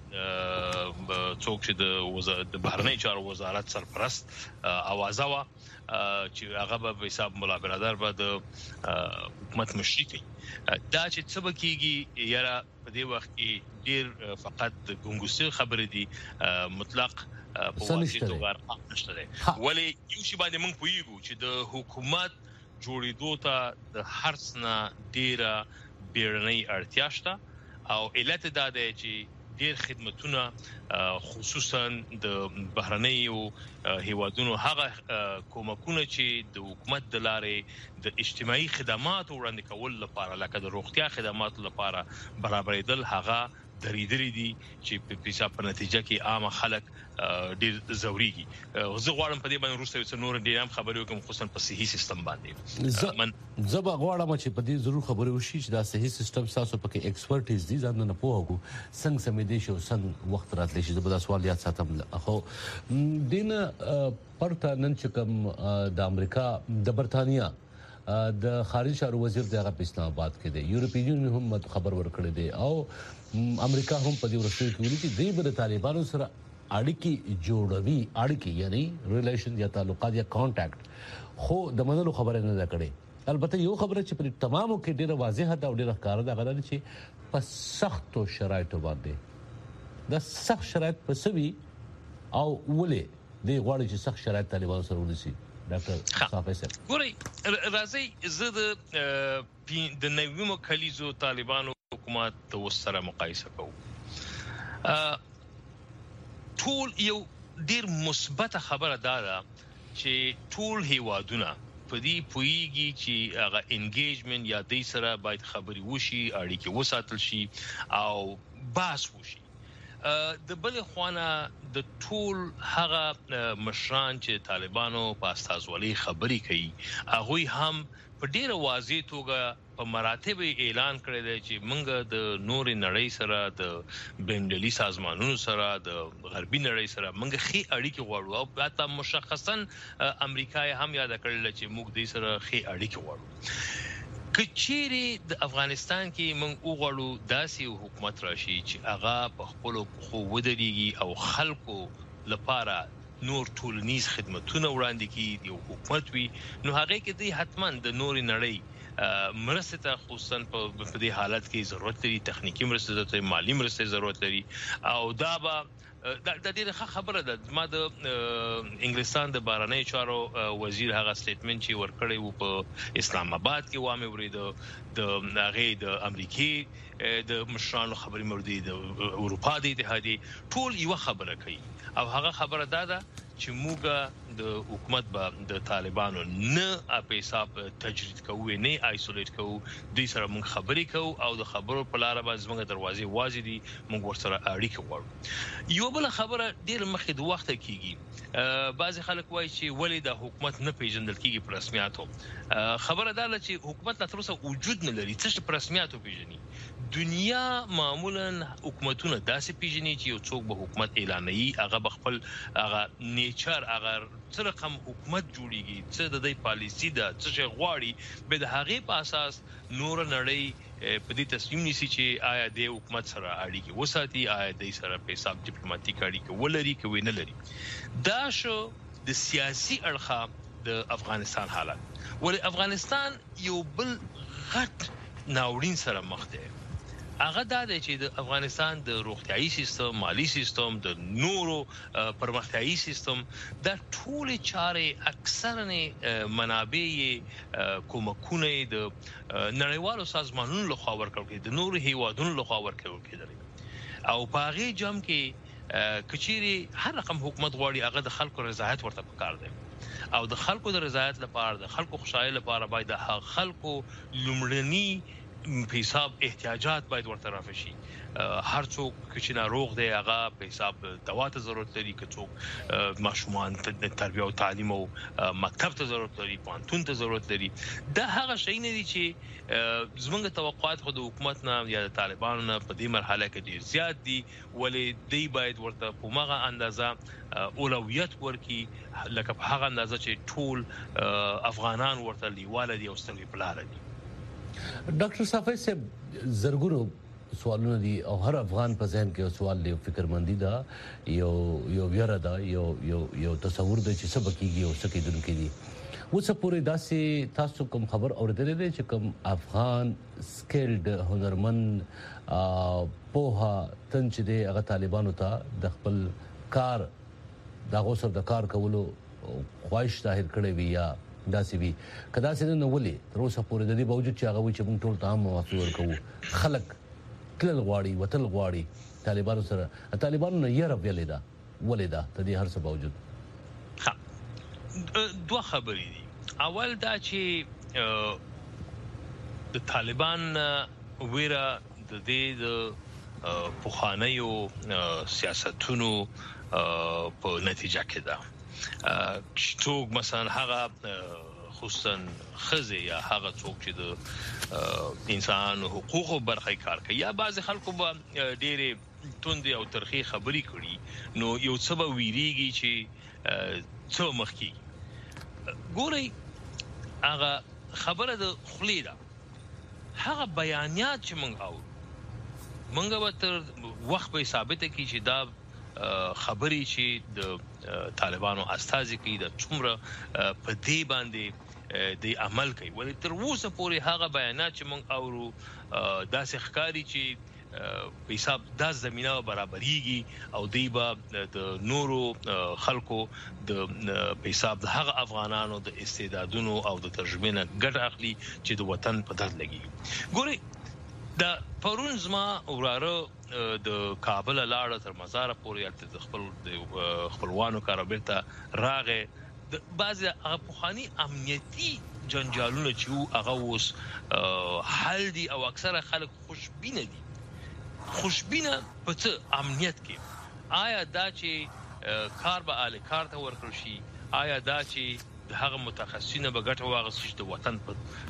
څوک چې د وزارت د بهرنی چارو وزارت سرپرست اوازه وا چې هغه به حساب مولا برادر به د حکومت مشري کوي دا چې څه بکیږي یاره په دې وخت کې ډیر فقط د ګونګوسي خبرې دي مطلق په واسطه توګه نشته ولی یو شی باندې موږ پوهیږو چې د حکومت جوړېدو ته د هرڅنا ډیره بیرنۍ اړتیا شته او علت دا دی چې ډیر خدماتونه خصوصا د بهرنیو هیوادونو هغه کومکونه چې د حکومت د لارې د اجتماعي خدماتو وړاندې کول لپاره لکه د روغتیا خدماتو لپاره برابرېدل هغه درېدلې دي چې په حساب په نتیجه کې عام خلک ډیر ضروري زه غواړم په دې باندې روسي څو نور ډیر هم خبرې وکم خصوصا په صحي سیستم باندې من زبا غواړم چې په دې ضرور خبرې وشي چې دا صحي سیستم تاسو پکې ایکسپرټیز دي ځان نه پوهاګو څنګه سمې دي شو څنګه وخت راتلی شي زبر سوال یاد ساتم خو دین پرته نن چې کوم د امریکا د برتانیا د خارجي چارو وزیر دغه په اسلام آباد کې دی یورپی یونین هم خبر ورکړی دی او امریکا هم په دې ورسته کې ویلي چې دوی به د طالبانو سره اړیکې جوړوي اړیکې یعنی ریلیشن یا تعلقات یا کانټیکټ خو د منلو خبره نه ده کړې البته یو خبره چې په تمامو کې ډیره واضحه ده او ډیره ښکاره ده غواړم چې په سختو شرایطو باندې د سخت شرایط په سوي او ولې د غواړي چې سخت شرایط طالبانو سره ونیسي ډاکټر صافي صاحب ګوري راځي زه د نویمو کلیزو طالبانو حکومت توسره مقایسه کوم ټول یو ډیر مثبت خبره ده چې ټول هیوادونه په دې پویږي چې هغه انګیجمنت یا د سره باید خبري وشي اړیکې وساتل شي او باس وشي د بل خوانه د ټول هغه مشران چې طالبانو په استازولۍ خبري کوي هغه هم په ډیره واضح توګه په مراتب اعلان کړی دی چې موږ د نور نړۍ سره د بین‌المللي سازمانونو سره د غربي نړۍ سره موږ خې اړیکې غواړو او حتی مشخصا امریکا هم یاد کړل چې موږ د سره خې اړیکې غواړو کچېری د افغانستان کې موږ وغواړو داسې حکومت راشي چې هغه په خپل خو ودرېږي او خلکو لپاره نور ټولنیز خدماتونه وړاندې کړي د حکومت وي نو هغه کې د حتمان د نور نړۍ مرسته ته خصوصا په دې حالت کې ضرورت لري تخنیکی مرسته ته مالی مرسته ضرورت لري او دا به د دې خبره ده ما د انګلستان د بهرنی چارو وزیر هغه سټیټمنټ چې ورکړی وو په اسلام آباد کې وامه ورید د هغه د امریکای د مشرانو خبري مردي د اروپا د اتحادیه ټول یو خبره کوي او هغه خبره ده ده چې موږ د حکومت به د طالبانو نه په حساب تجرید کوو نه آیسولیټ کوو دوی سره موږ خبرې کوو او د خبرو په لار باندې موږ دروازې واځي دي موږ ورسره اړیکه غواړو یو بل خبره ډیر مخکې د وخت کېږي بعضی خلک وایي چې ولې د حکومت نه پیژندل کېږي په رسمیاتو خبره ده چې حکومت لا تر اوسه وجود نه لري څه په رسمیاتو پیژني دنیا معمولا حکومتونه داسې پیژني چې یو څوک به حکومت اعلانوي هغه بخپل هغه نیچر هغه څه رقم حکومت جوړیږي څه د دې پالیسی ده څه غواړي به د هغه په اساس نور نړۍ په دې تصمیم نیسي چې آیا د حکومت سره اړیکې وساتي آیا د سره په حساب ډیپلوماټیک اړیکې ولري کوي نه لري دا شو د سیاسي اړخه د افغانستان حالت ولې افغانستان یو بل غټ ناورین سره مخ دی هغه دا دی چې د افغانستان د روغتيایي سیستم مالی سیستم د نورو پرمختیایي سیستم د ټول چارې اکثرا منابع کومکونه د نړیوالو سازمانونو لخوا ورکول کېږي د نورو هیوادونو لخوا ورکول کېږي او په هغه جام کې کچيري هر رقم حکومت غواړي هغه د خلکو رضایت ورته پکار دی او د خلکو د رضایت لپاره د خلکو خوشاله لپاره باید د خلکو لومړني په حساب احتیاجات باید ورته رافشي هر څوک چې ناروغ دی هغه په حساب دوا ته ضرورت لري که څوک ماشومان ته تربیه او تعلیم او مکتب ته ضرورت لري پانتون ته ضرورت لري دا هغه شی نه دي چې زموږ توقعات خو د حکومت نه یا د طالبانو نه په دې مرحله کې ډیر زیات دي ولې دی باید ورته په مغه اندازه اولویت ورکي لکه په هغه اندازه چې ټول افغانان ورته لیواله دي او سترګې بلاره دي ډاکټر صافی صاحب زرګونو سوالونه دي او هر افغان په ذهن کې سوال دی فکرمندي دا یو یو ویره دا یو یو یو تصور دی چې څه بکیږي او څه کېدونکي دي اوس پورې داسې تاسو کوم خبر اورېدلې ده چې کوم افغان سکیلډ هنرمند پوها تنچ دی هغه طالبانو ته د خپل کار د غوسر د کار کولو خواهش ظاهر کړی وي یا داسې وي کدا څنګه نو ولي تر اوسه پورې د دې باوجود چې هغه وي چې موږ ټول ته موافق ورکوو خلک تل غواړي وتل غواړي طالبانو سره طالبانو نه یې رب ولیدا ولیدا ته دې هر څه باوجود دوه خبرې دي اول دا چې د طالبان ویرا د دې د پوخانیو سیاستونو په نتیجه کې ده څوک مثلا هغه خصوصا خزه یا هغه څوک چې د انسان حقوقو برخه کار کوي یا بعض خلکو به ډېرې توندې او ترخی خبرې کړي نو یو څه به ویریږي چې څو مخکي ګوري هغه خبره د خلی ده هغه بیانات چې موږ او موږ به تر وخت به ثابته کی چې دا خبري چې د طالبانو استازي کوي د څومره په دې باندې د عمل کوي ولې تر اوسه پورې هغه بیانات چې موږ اورو داسې ښکاری چې په حساب د زمينه برابرېږي او دی به د نورو خلکو د په حساب د هغه افغانانو د استعدادونو او د ترجمه نه ګټه اخلي چې د وطن په درد لګي ګوري دا پرون زما وراره د کابل لاړ تر مزار پورې د خپل خپلوانو کاربرته راغه د بعضی هغه پوخانی امنیتي جنجالونه چې هغه اوس حل دي او اکثره خلک خوشبینه دي خوشبینه په څه امنیت کې آیا دا چې کار به اله کار ته ورکړ شي آیا دا چې د هغه متخصصینه به ګټه واغستې د وطن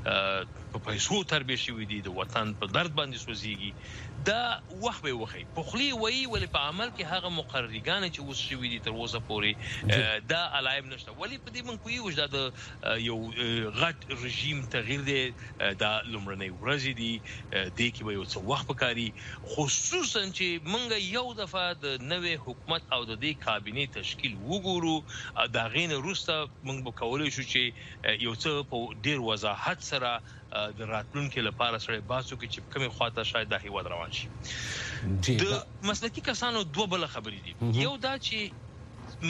په پیسو تربیه شوی دي د وطن په درد باندې سوځيږي دا وخت به وخی په خلی وی ول په عمل کې هغه مقرریګان چې اوس شوی دي تر اوسه پورې دا علایب نشته ولی په دې من کوی وجدا د یو غټ رژیم تغییر دی دا لمړنۍ ورځې دي د کې به یو څه وخت پکاري خصوصا چې منګه یو دفعه د نوې حکومت او د دې کابینه تشکیل وګورو دا غین روسته موږ کولای شو چې یو څه په ډیر وضاحت سره د راتلونکو لپاره سره باسو کې چې کومه خواته شاید د هیواد روان شي د مسلکي کسانو دوه بل خبرې دي یو دا چې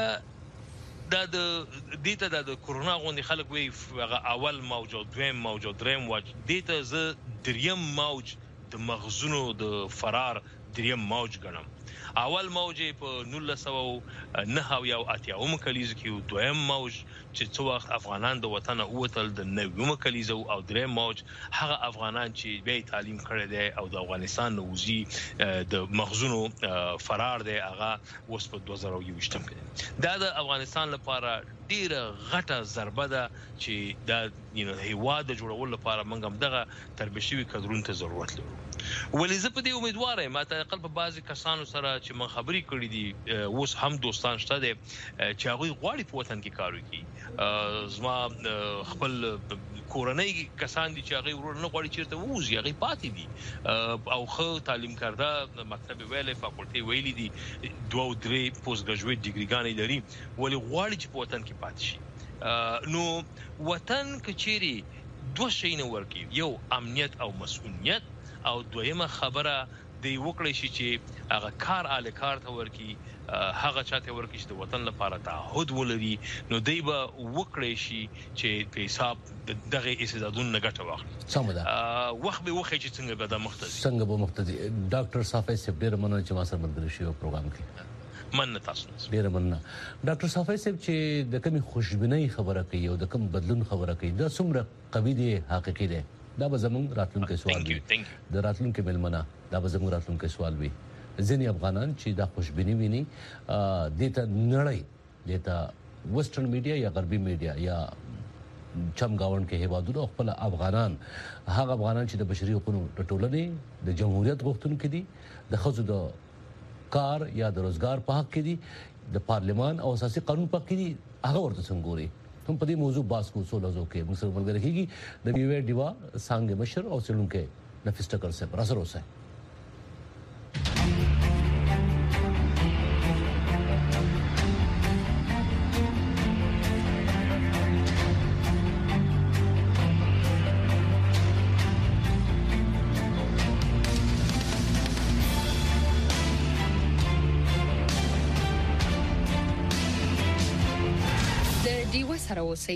مونږ دا د دې ته د کورونا غونډې خلک وی اول موج او دویم موج او دریم موج دې ته ز دریم موج د مغزونو د فرار دریم موج ګڼم اول موج په نولس سوه نهه او اتیا کلیزو کې دویم موج چې څو وخت افغانان د وطن اوتل د نویم کلیزو او دریم موج هغه افغانان چې به تعلیم کړی دی او د افغانستان نوزي د مخزونو فرار دی هغه اوس په دوه زره یو ویشتم کې دا د افغانستان لپاره ډیره غټه ضربه ده چې دا یو هیواد د جوړولو لپاره موږ هم دغه تربیه شوي کډرونو ته ضرورت لرو ولې زه په دې امیدوار یم ماته خپل په بعضی کسانو سره چې من خبرې کړې دي اوس هم دوستان شته دي چې هغه غواړي په وطن کې کار وکړي زما خپل کورنۍ کسان دي چې هغه ورور نه غواړي چیرته ووزي هغه پاتې دي او خو تعلیم کرده مکتب ویلې فاکولټي ویلې دي دوه او درې پوسټ ګریجویټ ډیګریګانې لري ولې غواړي چې په وطن کې پاتې شي نو وطن کچيري دوه شي نه ورکی یو امنیت او مسؤلیت او دویمه خبره دی وکړي شي چې هغه کار اله کار ته ورکی هغه چاته ورکی چې د وطن لپاره تعهد ولري نو دی به وکړي شي چې په حساب دغه استعدادونه ګټه واخلي سم ده وخت به وخت چې څنګه به د مختزي څنګه به مختزي ډاکټر صافی صاحب ډیر مننه چې ما سره ملګری شو پروګرام کې مننه تاسو ډیر مننه ډاکټر صافی صاحب چې د کومي خوشبینۍ خبره کوي او د کوم بدلون خبره کوي دا څومره قوي دي حقيقي دي دا به زموږ راتلونکي سوال وي د راتلونکي ملمنه دا به زموږ راتلونکي سوال وي ځینې افغانان چې دا خوشبیني ویني دته نړۍ دته ویسټرن میډیا یا غربي میډیا یا چمګاون کې هیوادونو خپل افغانان هغه افغانان چې د بشري حقوقو ټولنې د جمهوریت غوښتونکو دي د خزو د کار یا د روزګار په حق کې دي د پارلمان او اساسي قانون په حق کې دي هغه ورته څنګه ګوري هم په دې موضوع باس کو سو لزو کې موږ سره ملګری کیږي د نیوې دیوا څنګه مشر او څلونکو نفیس ټکر سے پر اثر اوسه اوسئ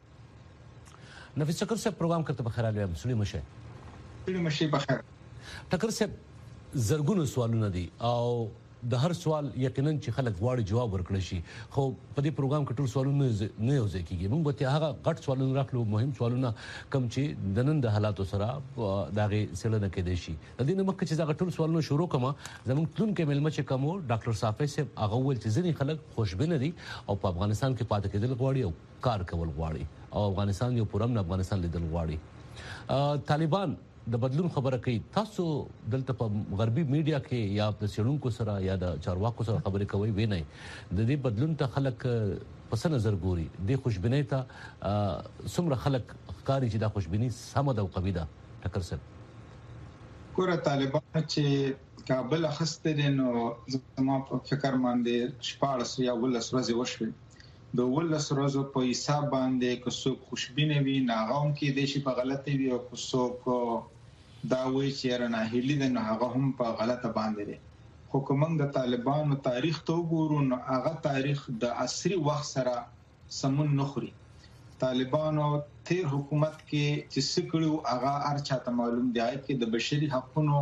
نفیس ټکر سے پروګرام کرتے بخیر علیم سړي مشه سړي مشه بخیر ټکر سے زرګونو سوالونه دي او د هر سوال یقینا چې خلک غواړي جواب ورکړي شي خو په دې پروګرام کې ټول سوالونه نه یوځي کیږي موږ به هغه غټ سوالونه راکړو مهم سوالونه کم چې د نن د حالاتو سره داغه سلنه کې دي شي د دې نمک چې دا ټول سوالونه شروع کما زموږ تلون کې ملمه چې کوم ډاکټر صافی صاحب هغه ول چې ځینې خلک خوشبینه دي او په افغانستان کې پاتې کېدل غواړي او کار کول غواړي او افغانستان یو پرم نه افغانستان لیدل غواړي طالبان د بدلون خبره کوي تاسو دلته په غربي میډیا کې یا د سړونکو سره یا د چارواکو سره خبرې کوي ویني د دې بدلون ته خلک پس نظر ګوري د خوشبینۍ ته څومره خلک ښکاری چې د خوشبینۍ سم ده او قوي ده ټکر سره ګوره طالبان چې کابل اخسته دي نو زما په فکر باندې شپاړس یا ولس ورځې وشوي د ولس ورځو په حساب باندې که څوک خوشبینه وي ناغوم کې د شي په غلطي وي او که څوک دا وایي چې رانه هلي د نه هغه هم په غلطه باندې دي خو کوم د طالبانو تاریخ ته وګورو نو هغه تاریخ د عصري وخت سره سمون نخري طالبانو تیر حکومت کې چې سکړو هغه ارچاته معلوم دی چې د بشري حقوقو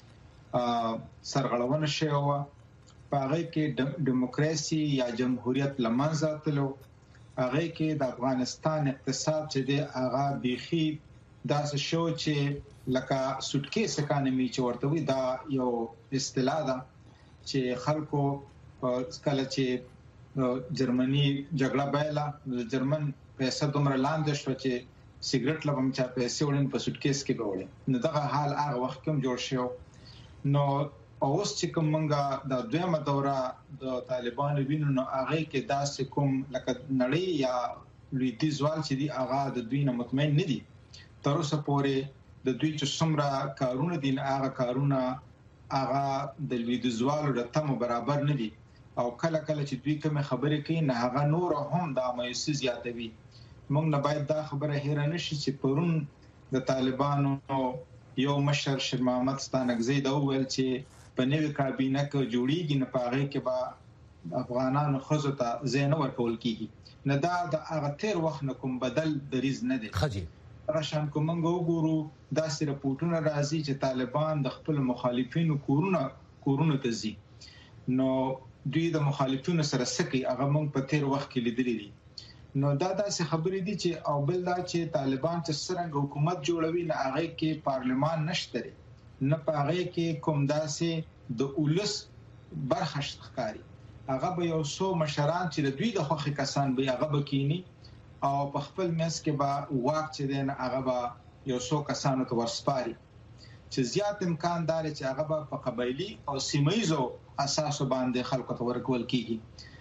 سرغړونه شوه هغه کې دیموکراسي یا جمهوریت لمنځه تلو هغه کې د افغانستان اقتصاد چې د هغه بيخي داسې شو چې لکه سټکیس اکانومي چې ورته وي دا یو اصطلاح ده چې خلکو کله چې جرمني جګړه بایله د جرمن پیسې دومره لاندې شو چې سیګریټ لبم چا پیسې وړین په سټکیس کې بوله نو دغه حال هغه وخت کوم جوړ شو نو اوس چې کومه د دویمه دوره د طالبانو وینو نو هغه کې داسې کوم لکه نړۍ یا لوی ځوال چې دی هغه د دوی نه مطمئن نه دي تر اوسه پورې د دوی چې څومره کارونه دي هغه کارونه هغه د لوی ځوالو د تمو برابر نه دي او کله کله چې دوی کوم خبرې کوي نه هغه نور هم د مایوسي زیاتوي موږ نه باید دا خبره هېره نشي چې پرون د طالبانو یو مشر شیر محمد ستانکزی دا وویل چې په نوې کابینه کې جوړیږي نه پاره کې به افغانانو خزو ته زین ورکول کیږي نه دا د هغه تیر وخت نه کوم بدل دریز نه دي خجی راشن کومنګ وګورو دا سره پورتونه راځي چې طالبان د خپل مخالفینو کورونه کورونه ته ځي نو دوی د مخالفینو سره سکی هغه موږ په تیر وخت کې لیدلې دي نو دا داسې خبرې دي چې او بل دا چې طالبان چې څنګه حکومت جوړوي نه هغه کې پارلمان نشته نه پاره کې کوم داسې د اولس برخه ښکاری هغه به یو څو مشران چې دوی د خوخي کسان به هغه بکینی او په خپل مس کې به واک چې دین هغه به یو څو کسانو ته ورسپاري چې زیات امکان دار چې هغه په قبایلی او سیمایزو اساس باندې خلکو ته ورکول کیږي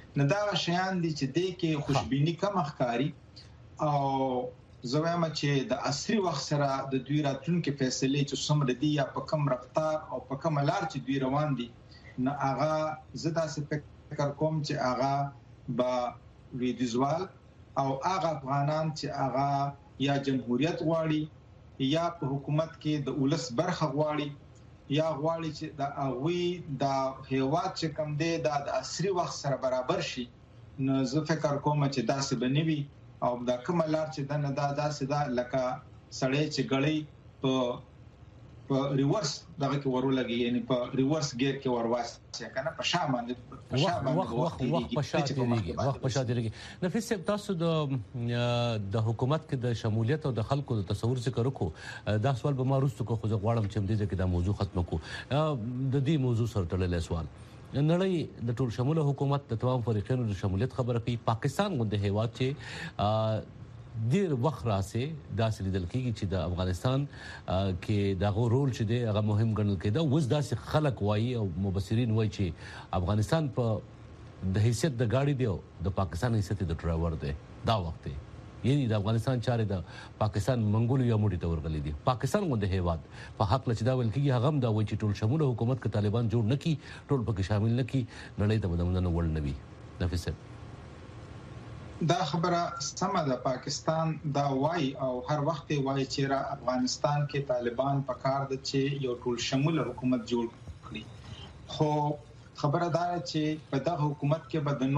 نه دا شیان دي چې د کې خوشبيني کم ښکاری او زویم چې د عصري وخت سره د دوی راتلونکو فیصلې چې څومره دي یا په کوم رفتار او په کوم لار چې دوی روان دي نه هغه زدا څه فکر کوم چې هغه با ویډیوال او هغه افغانان چې هغه یا جمهوریت غواړي یا په حکومت کې د ولس برخه غواړي یا غواړي چې د هغوی د هیواد چې کوم دی د عصري وخت سره برابر شي نو زه فکر کوم چې داسې بنوي او دا کومه لار چې د نه دا داسې دا لکه سړی چې غړی په په ریورس دغه کې ورولګي یعنی په ریورس ګیر کې ورواس کنه په شا باندې په شا باندې وخت وخت په شا تیریږي وخت په شا تیریږي نفیس صاحب تاسو د د حکومت کې د شمولیت او د خلکو د تصور ذکر وکړو دا سوال به ما وروسته کو خو زه غواړم چې دې کې دا موضوع ختم کو د دې موضوع سره تړلې سوال نړۍ د ټول شموله حکومت د تمام فریقونو د شمولیت خبره کوي پاکستان غونډه هیواد چې ډیر وخت راسه داسې لیدل کیږي چې د افغانستان کې دغه رول چې دی هغه مهم ګڼل کېده اوس داسې خلک وایي او مبصرین وایي چې افغانستان په د حیثیت د گاډي دی د پاکستان حیثیت د ډرایور دی دا وخت دی یعنی د افغانستان چارې د پاکستان منګولیا موډي ته ورغلي دي پاکستان غونډه هیواد په حق لچدا ول کیږي هغه هم دا وایي چې ټول شموله حکومت کې طالبان جوړ نکي ټول پکې شامل نکي نړۍ ته بدمنه ول نبی نفیس دا خبره سمه ده پاکستان دا وایي او هر وخت وایي چې را افغانستان کې طالبان په کار د چې یو ټول شموله حکومت جوړ کړي خو خبره دا چې په دغه حکومت کې به د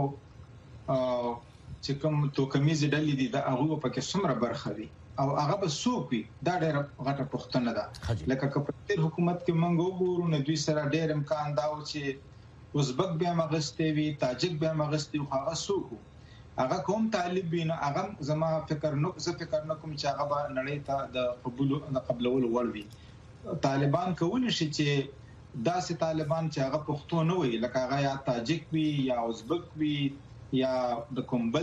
نورو چې کوم توکمیز ډلې دي د هغه په کې څومره برخه دي او هغه به څوک وي دا ډېر غټه پوښتنه ده لکه کپټر حکومت کې موږ وګورو نو دوی سره ډېر امکان دا و چې ازبک به مغستې وي تاجک به مغستې او هغه څوک هغه کوم طالب وي نو هغه زما فکر نو زه فکر نه کوم چې هغه به نړۍ ته د قبول د قبولولو وړ وي طالبان کولی شي چې داسې طالبان چې هغه پښتو نه وي لکه هغه یا تاجک وي یا ازبک وي یا د کومبل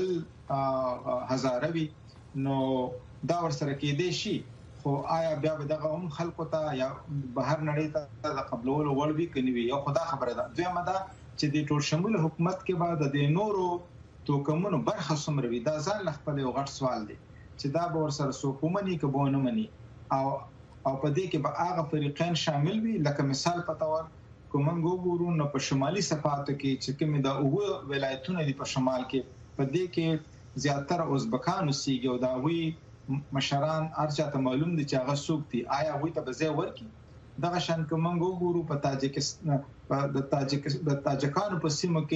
هزاروي نو دا ورسره کېدې شي خو آیا بیا به دغه هم خلکو ته یا بهر نړۍ ته د قبولولو وړ وي کني وي یو خدا خبره ده دویمه ده چې د ټول شموله حکومت کې بعد د نورو توکمونو برخه سمره وي دا ځان خپل یو غټ سوال دی چې دا به ورسره سوکومني کبو نه مني او او په دې کې به هغه فریقین شامل وي لکه مثال په تور کومه وګورو نو په شمالي صفاتو کې چې کوم د اوه ولایتونو دی په شمال کې په دې کې زیاتره ازبکان اوسېږي او دا وی مشران ارچاته معلوم دي چې هغه څوک دي آیا وی ته به ځای ورکي دغه شان کومه وګورو په تاجکستان د تاجک د تاجکانو په سیمه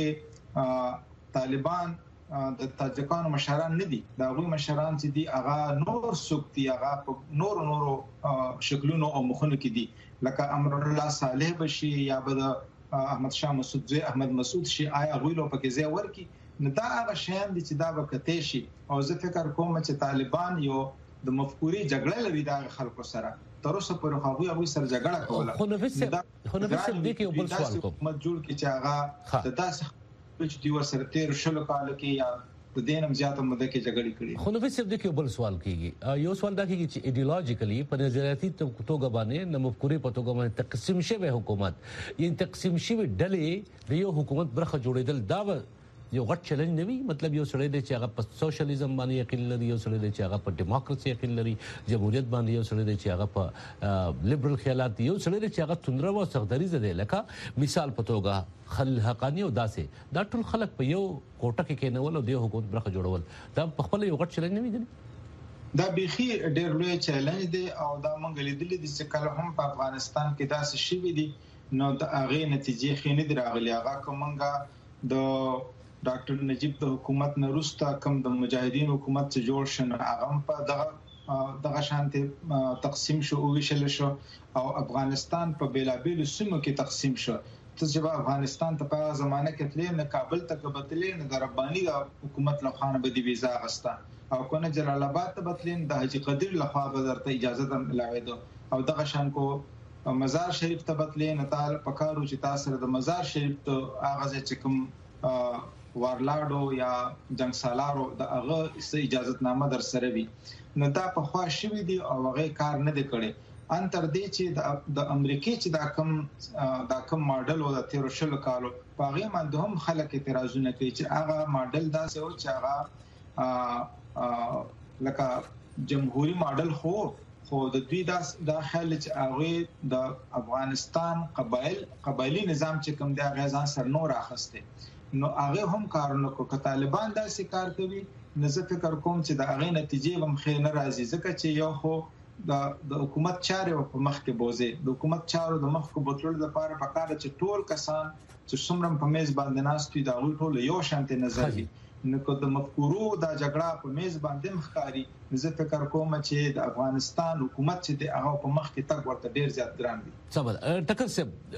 کې طالبان د تاجکانو مشران نه دي دا وی مشران چې دي هغه نور څوک دي هغه په نور نور شکلونو او مخونو کې دي لکه امر الله صالح بشي یا بد احمد شاه مسعود زوی احمد مسعود شي آیا غویلو پکې ځای ورکی نو دا هغه شیان دي چې دا وکټې شي او زه فکر کوم چې طالبان یو د مفکوري جګړه لري د خلکو سره تر اوسه پر هغه هغه سره جګړه کوله خو نو فیس خو نو فیس دې کې یو بل سوال کوم مجبور کې چې هغه د داسې چې دی ورسره تیر شلو کال کې یا د دینم زیاته مده کې جګړې کړې خو نو فیس دې کې یو بل سوال کیږي یو سوال دا کیږي چې ایډیولوژیکلی په نظریاتي توګه باندې د مفکوري په توګه باندې تقسیم شوی حکومت یعنی تقسیم شوی ډلې د یو حکومت برخه جوړېدل دا یو غټ چیلنج نه وي مطلب یو سړی دی چې هغه په سوشلیزم باندې یقین لري یو سړی دی چې هغه په دیموکراسي یقین لري جمهوریت باندې یو سړی دی چې هغه په لیبرل خیالات یو سړی دی چې هغه توندره او سختدریزه دی لکه مثال په توګه خل حقانی او داسې دا ټول خلک په یو کوټه کې کېنول او د حکومت برخه جوړول دا په خپل یو غټ چیلنج نه وي دا بيخي ډېر لوی چیلنج دی او دا مونږ لیدل دي چې کله هم په افغانستان کې داسې شي وي دي نو د هغه نتیجې خې نه دراغلي هغه کومنګا د ډاکټر نجیب د حکومت نه روستا کم د مجاهدین حکومت څخه جوړ شنه هغه په دغه دغه شانته تقسیم شو او ویشل شو او افغانستان په بیلابیل سیمو کې تقسیم شو ته چې افغانستان ته په زمانه کې تلې نه کابل ته کبتلې نه د رباني حکومت له خانه به دی ویزا غستا او کنه جلال آباد ته بتلین د حاجی قدیر له خوا به درته اجازه هم ملاوي او دغه شان کو مزار شریف ته بتلې نه تعال پکارو چې تاسو د مزار شریف ته اغاز چې کوم وارلاډو یا جنگ سالارو د هغه اجازه نامه در سره وي نو دا په خوا شوی دی او هغه کار نه دی کړی ان تر دې چې د امریکای چې دا کم دا کم ماډل او د تیر شل کالو پاغه باندې هم خلک اعتراضونه کوي چې هغه ماډل دا څه و چې هغه لکه جمهوریت ماډل خو خو د دوی دا د خل چې هغه د افغانستان قبایل قبایلی نظام چې کوم دی غزان سر نور اخسته نو هغه هم کارونه کو ک طالبان دا سکار کوي نو زه فکر کوم چې د هغه نتیجې هم خیر نه راځي ځکه چې یو خو د د حکومت چارې په مخ کې بوزي د حکومت چارو د مخ کو بوتلو لپاره پکاره چې ټول کسان چې څومره په میز باندې ناستي دا ټول یو شانتي نظر دي نو کو د مفکورو دا جګړه په میز باندې مخکاري زه فکر کوم چې د افغانستان حکومت چې د هغه په مخ کې تک ورته ډیر زیات ګران دي صبر ټکر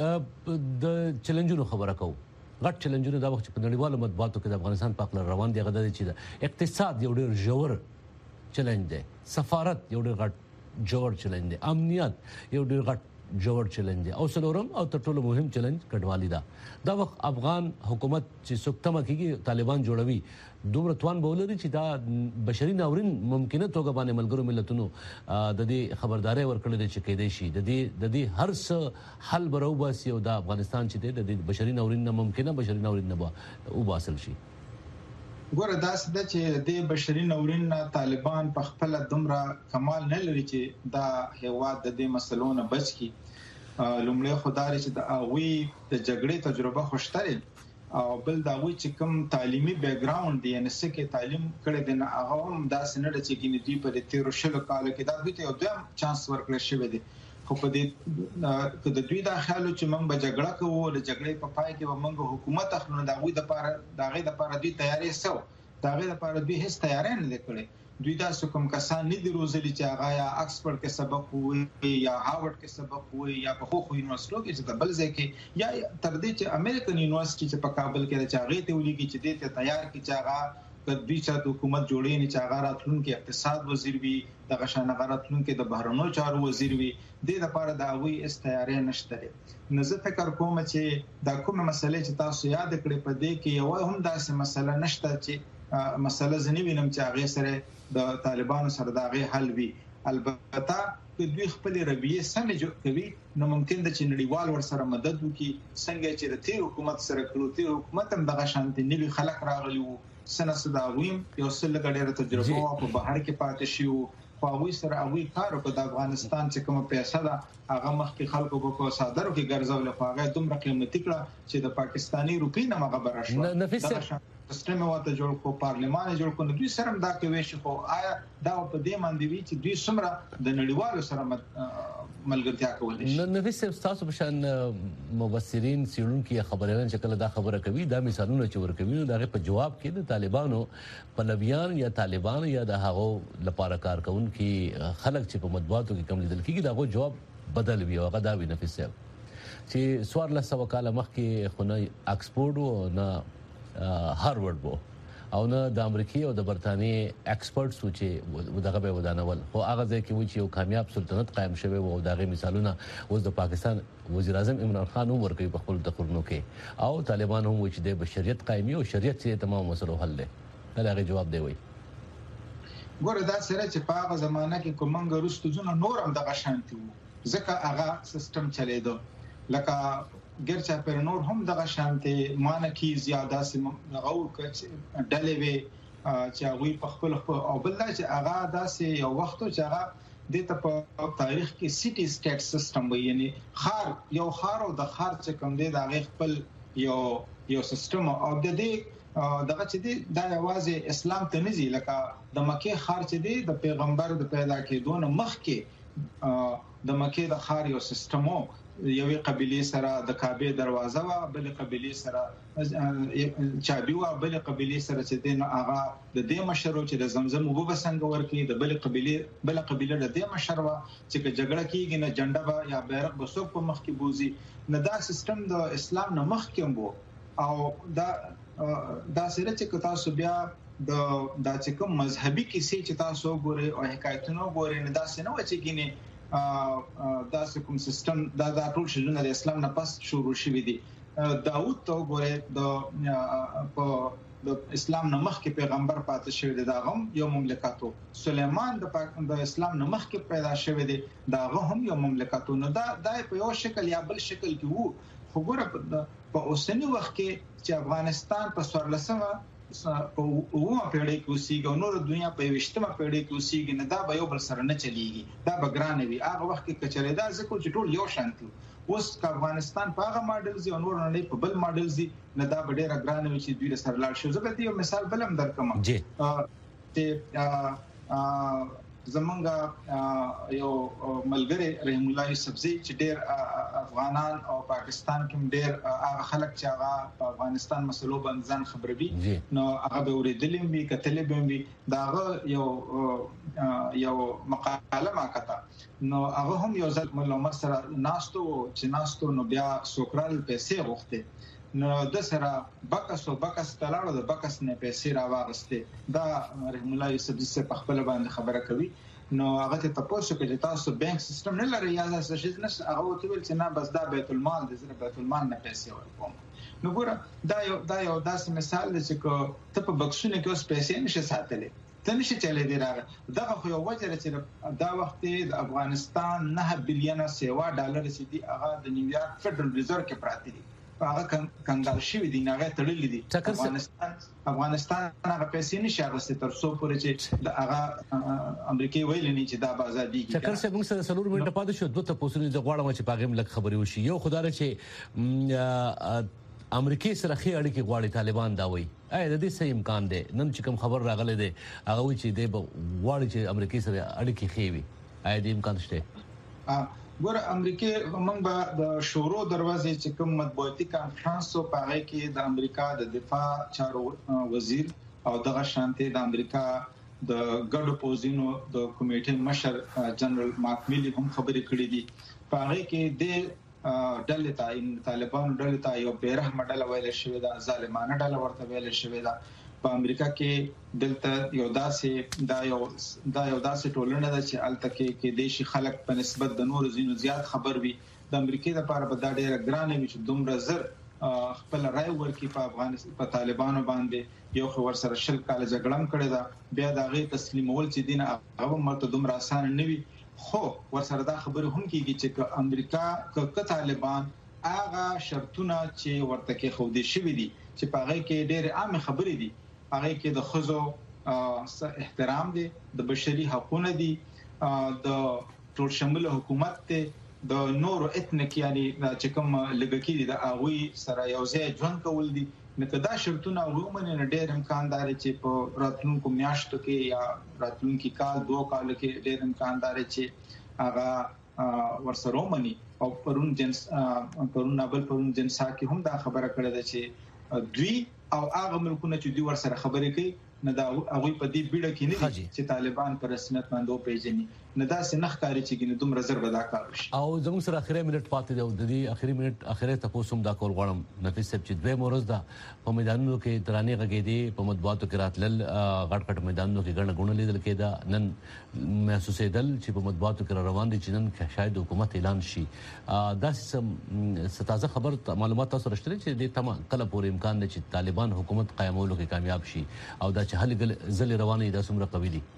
سه د چیلنجونو خبره کوم غټ چیلنجونه دا وخت په نړیوالو مطبوعاتو کې د افغانستان په اړه روان دي غدا چې د اقتصاد یو ډیر ژور چیلنج دی سفارت یو ډیر غټ جوړ چیلنج دی امنیت یو ډیر غټ جوړ چیلنج دی او څلورم او تر ټولو مهم چیلنج کډوالي دا دا وخت افغان حکومت چې سوکتمه کیږي طالبان جوړوي دومره توان بولري چې دا بشري ناورین ممکنه توګه باندې ملګرو ملتونو د دې خبرداري ورکړل چې کېدای شي د دې د دې هر څه حل برو بس یو د افغانستان چې د دې بشري ناورین نه ممکنه بشري ناورین نه او باسل شي ګوره دا څه چې د بشري ناورین نه طالبان په خپل دمره کمال نه لري چې دا هیواد د دې مسلو نه بچ کی لومړی خدای چې د اووی د جګړې تجربه خوشتره او بل دا وی چې کوم تعلیمي بیک گراوند دی یعنی سکه تعلیم کړي د نه هغه هم دا سنډ چې کینې دی په تیر شل کال کې دا دوی یو دویم چانس ورکړل شوی دی خو په دې د دوی دا خیال چې موږ به جګړه کوو د جګړې په پای کې به موږ حکومت اخلو دا وی د لپاره دا غي د لپاره دوی تیاری سو دا غي د لپاره دوی هیڅ تیاری نه کړي دوی دا کوم کسان نه دی روزلي چې هغه یا اکسفورد کې سبق وي یا هاورډ کې سبق وي یا په خو خو یونیورسيټو کې چې بل ځای کې یا تر دې چې امریکن یونیورسيټي چې په کابل کې چې هغه ته ولېږي چې دې ته تیار کی چې هغه د دوی چې حکومت جوړې نه چې هغه راتلونکي اقتصاد وزیر وي د غشانه راتلونکي د بهرنیو چارو وزیر وي د لپاره دا وی استعاره نشته نو زه فکر کوم چې دا کومه مسله چې تاسو یاد کړئ په دې کې یو هم داسې مسله نشته چې مسله زنی وینم چې هغه سره د طالبانو سره دا غي حل وي البته چې دوی خپل رویه سم جوړ کوي نو ممکن د چې نړیوال ور سره مدد وکړي څنګه چې د تیر حکومت سره کړو تیر حکومت هم دغه شانتي نیوي خلک راغلي وو سنه صدا ویم یو څل غډېره تجربه په بهر کې پاتې شو خو هغه سره هغه کار په د افغانستان چې کوم پیسې ده هغه مخکې خلکو په صادرو کې ګرځول خو هغه دومره قیمتي کړه چې د پاکستانی روپی نه مغبره شو نفیس سیستم واته جوړ کو پارلمان جوړ کو دوی سره دا کوي چې خو آیا دا په دې باندې وی چې دوی څومره د نړیوالو سره ملګرتیا کولای شي نفیس تاسو په شان مبصرین سیړون کې خبرونه چې کله دا خبره کوي دا مثالونه چې ورکوي نو دا په جواب کې د طالبانو پلویان یا طالبان یا د هغه لپاره کارکون کې خلک چې په مطبوعاتو کې کم لیدل کېږي دا جواب بدل وي او غدا وي نفیس چې سوار له سو کال مخکې خونه اکسفورد او نه هارورډ وو او نه د امریکای او د برتانیې ایکسپرټس و چې دغه به ودانول خو هغه ځکه چې و چې یو کامیاب سلطنت قائم شوی و او دغه مثالونه اوس د پاکستان وزیر اعظم عمران خان هم ورکوي په خپل تقریرونو کې او طالبان هم و چې د بشریت قائمي او شریعت چې تمام مسلو حل دی دغه جواب دی وي ګوره دا سره چې په هغه زمانہ کې کومنګ روستو ځنه نور هم دغه شانتي وو ځکه هغه سیستم چلیدو لکه ګرچا پر نور هم دغه شانتي مانکی زیاده سم غو کچ ډلې وي چې هغه په خپل او بل چې هغه داسې یو وخت چې هغه د ته په تاریخ کې سټي سټیټ سیستم وي یعنی خار یو خار او د خار چې کوم دی د هغه خپل یو یو سیستم او د دې دغه چې دی د یوازې اسلام ته نزي لکه د مکه خار چې دی د پیغمبر د پیدا کېدو نه مخکې د مکه د خار یو سیستمو یوې قبيله سره د کعبه دروازه وا بل قبيله سره چابي وا بل قبيله سره چې دین هغه د دې مشرو چې د زمزم وبو بسنګ ورکی د بل قبيله بل قبيله د دې مشروا چې جګړه کیږي نه جنډه با یا بیرغ بسوک په مخ کې بوزي نه دا سیستم د اسلام نه مخ کې وو او دا دا سره چې تاسو بیا د د چې کوم مذهبي کیسې چې تاسو ګورئ او حکایتونه ګورئ نه دا څه نه و چې ګینه دا کوم سیستم دا د ټول شجونه د اسلام نه پس شروع شوی دی داوود ته ګوره د په د اسلام نه مخکې پیغمبر پاتې شوی دی دا هم یو مملکتو سليمان د د اسلام نه مخکې پیدا شوی دی دا هم یو مملکتو نو دا د په یو شکل یا بل شکل کې وو خو ګوره په اوسنی وخت کې چې افغانستان په څوارلسمه په اومه پیړۍ کې اوسېږي او نور دنیا په یوشتمه پیړۍ کې اوسېږي نه دا به یو بل سره نه چلیږي دا به ګران وي هغه وخت کې کچره دا ځکه چې ټول یو شانتي اوس که افغانستان په هغه ماډل زی او نور نه په بل ماډل زی نه دا به ډیره ګران وي چې دوی سره لاړ شي زه به یو مثال بلم درکم جی چې زمونږ یو ملګری رحم الله یوسفزی چې ډیر افغانان او پاکستان کې ډیر هغه خلک چې هغه په افغانستان مسلو باندې ځان خبروي نو هغه به ورېدلې وي کتلې به وي دا یو یو مقاله ما کړه نو هغه هم یو ځل مولا عمر سره ناستو چې ناستو نو بیا سوکرال پیسې غوښته نو د سره بکس او بکس تلاړو د بکس نه پیسې راوغسته دا رحم الله یوسفزی څخه په خپل باندې خبره کوي نو هغه ته تاسو کې چې تاسو بانک سیستم نه لري یا څه شي نه هغه ته ویل چې نه بس دا بیت المال د زره بیت المال نه پیسې ورکوم نو ګوره دا یو دا یو داسې مثال دی چې ته په بکسونه کې اوس پیسې نشي ساتلې ته نشي چلے دی راغ دغه خو یو وجه چې دا وخت د افغانستان نه بلین سیوا ډالر چې دی هغه د نیویارک فدرال ریزرو کې پراته دي هغه کنګال شوی دی نه غتړلې دي افغانستان افغانستان هغه پیسې نشي اغسته تر څو پورې چې د هغه امریکای ویل نه چې دا بازادي کی چکر څه موږ سره سلور منټه پاتې شو دوه تاسو نه غواړم چې پاغم لک خبري وشي یو خدای چې امریکای سره خې اړیکې غواړي طالبان دا وایي اې د دې څه امکان دی نن چې کوم خبر راغله دی هغه وایي چې د غواړي چې امریکای سره اړیکې خې وي اې دې امکان شته ګوره امریکای موږ به د شورو دروازې چې کوم مطبوعاتي کانفرنس او پاره کې د امریکا د دفاع چارو وزیر او دغه شانتي د امریکا د ګډو پوزینو د کمیټې مشر جنرال مارک میلی هم خبرې کړې دي پاره کې د ډلې ته طالبانو ډلې ته یو بیرحمه ډله ویل شوې ده ظالمانه ډله ورته ویل شوې ده په امریکا کې دلته یو داسې دا یو دا یو داسې ټولنه ده چې الته کې کې دیشي خلک په نسبت د نور زینو زیات خبر وي د امریکای لپاره په دا ډیره ګرانه وي چې دومره زر خپل رائے ورکړي په افغانستان په طالبانو باندې یو خو ور سره شل کال جګړم کړی دا بیا دا غي تسلیمول چې دین هغه مرته دومره آسان نه وي خو ور سره دا خبره هم کیږي چې امریکا ک طالبان هغه شرطونه چې ورته کې خو دي شوی دي چې په هغه کې ډېر عام خبرې دي هغه کې د خزو احترام دي د بشري حقوقو دي د ټول شامل حکومت ته د نورو اتنیک یعنی چې کوم لګکی دي د اغوي سره یو ځای ژوند کول دي نو دا شرطونه عموما نه ډېر امکاندار چې په راتلونکو میاشتو کې یا راتلونکي کال دوه کال کې ډېر امکاندار چې هغه ورسره ومني او پرون جنس پرون نابل پرون جنسا کې هم دا خبره کړې ده چې دوی او هغه ملکونه چې دوی ورسره خبرې کوي نه دا هغه په دې بیړه کې نه دي چې طالبان پر رسمیت باندې پیژني نه دا سنخ کاری چې ګنې دوم رزرو ودا کار وشي او زموږ سره اخیری منټ پاتې دی د دې اخیری منټ اخیری تاسو هم دا کول غواړم نفیس صاحب چې دوه مورز دا په میدانونو کې ترانه غږې دي په مطبوعاتو کې راتلل غټ غټ میدانونو کې ګڼه ګونه لیدل کېدا نن محسوسېدل چې په مطبوعاتو کې روان دي چې نن شاید حکومت اعلان شي دا سم ستازه خبر معلومات تاسو راشته چې د تمام کله پورې امکان دی چې طالبان حکومت قائمولو کې کامیاب شي او دا چې هل ځل روانې د سمره قوی دي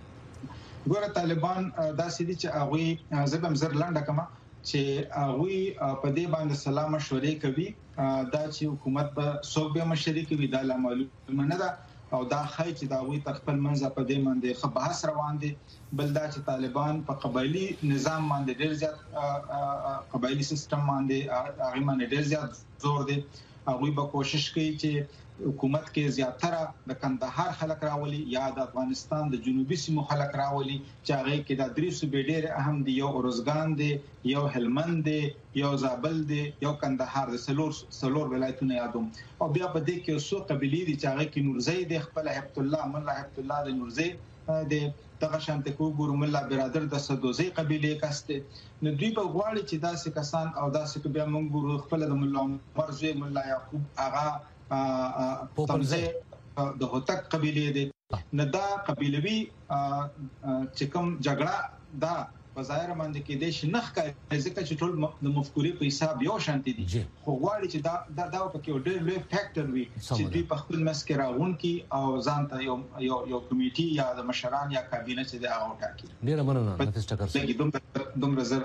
ګوره طالبان دا سړي چې هغه زبم زر لنډه کما چې هغه په دې باندې سلام مشورې کوي دا چې حکومت به څوک به مشورې کوي دا لا معلومه نه ده او دا خای چې دا وي تخپل منځ په دې باندې خبرس روان دي بل دا چې طالبان په قبایلی نظام باندې ډېر زیات قبایلی سیستم باندې هغه باندې ډېر زیات زور دي هغه به کوشش کوي چې حکومت کې زیاتره د کندهار خلک راولي یا د افغانستان د جنوبي سیمو خلک راولي چې هغه کې د درې صوبې ډېر اهم دي یو اورزګان دي یو هلمند دي یو زابل دي یو کندهار د سلور سلور ولایتونه یادوم او بیا په دې کې څو قبيلې دي چې هغه کې نورزي دي خپل حفظ الله مولا حفظ الله د نورزي د دغه شانت کو ګور مولا برادر د سدوزي قبيله کاسته نو دوی په غواړي چې داسې کسان او داسې بیا مونږ ګور خپل د مولا مرزي مولا یعقوب اغا تمزه د هوتک قبيله دي نه دا قبيلوي چې کوم جګړه دا بظاهر باندې کې د شنخ کار ځکه چې ټول د مفکورې په حساب یو شانتي دي خو غواړي چې دا دا دا په کې ډېر لوی فیکټر وي چې دوی په خپل مسکه راغون کې او ځان ته یو یو یو کمیټي یا د مشران یا کابینه چې د هغه ټاکي ډېر مننه نتیش ټکر سره دومره زر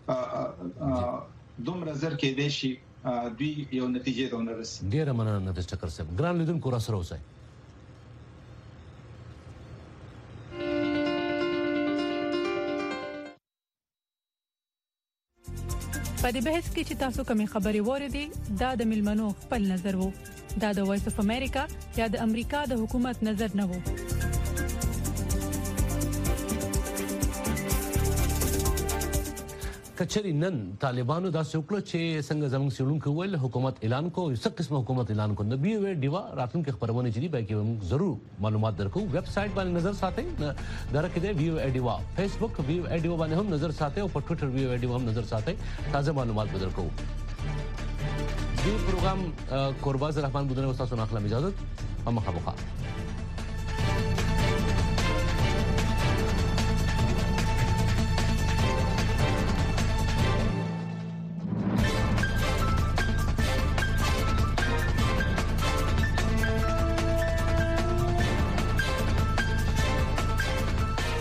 دومره زر کې د شي دوی یو نتیجې ته ورسي. ډېر مننه نتیش ټکر صاحب. ګران لیدونکو را سره اوسئ. په دې بحث کې چې تاسو کومې خبرې وریدي دا د ملمنو خپل نظر وو. دا د وایس اف امریکا یا د امریکا د حکومت نظر نه وو. کچري نن طالبانو دا څوکړه چې څنګه زموږ سیلونکو ول حکومت اعلان کو یو څه قسمه حکومت اعلان کو نو بیو ډیوا راتلونکو خبرونه چې دی به کې موږ ضرور معلومات درکو. ویب سټ باندې نظر ساتئ درکې دی بیو ډیوا فیسبوک بیو ډیوا باندې هم نظر ساتئ او په ټوئیټر بیو ډیوا هم نظر ساتئ تازه معلومات بدل کو. دی پروګرام قرباز رحمان بودنه استاد سنا خلم اجازه هم مخابخه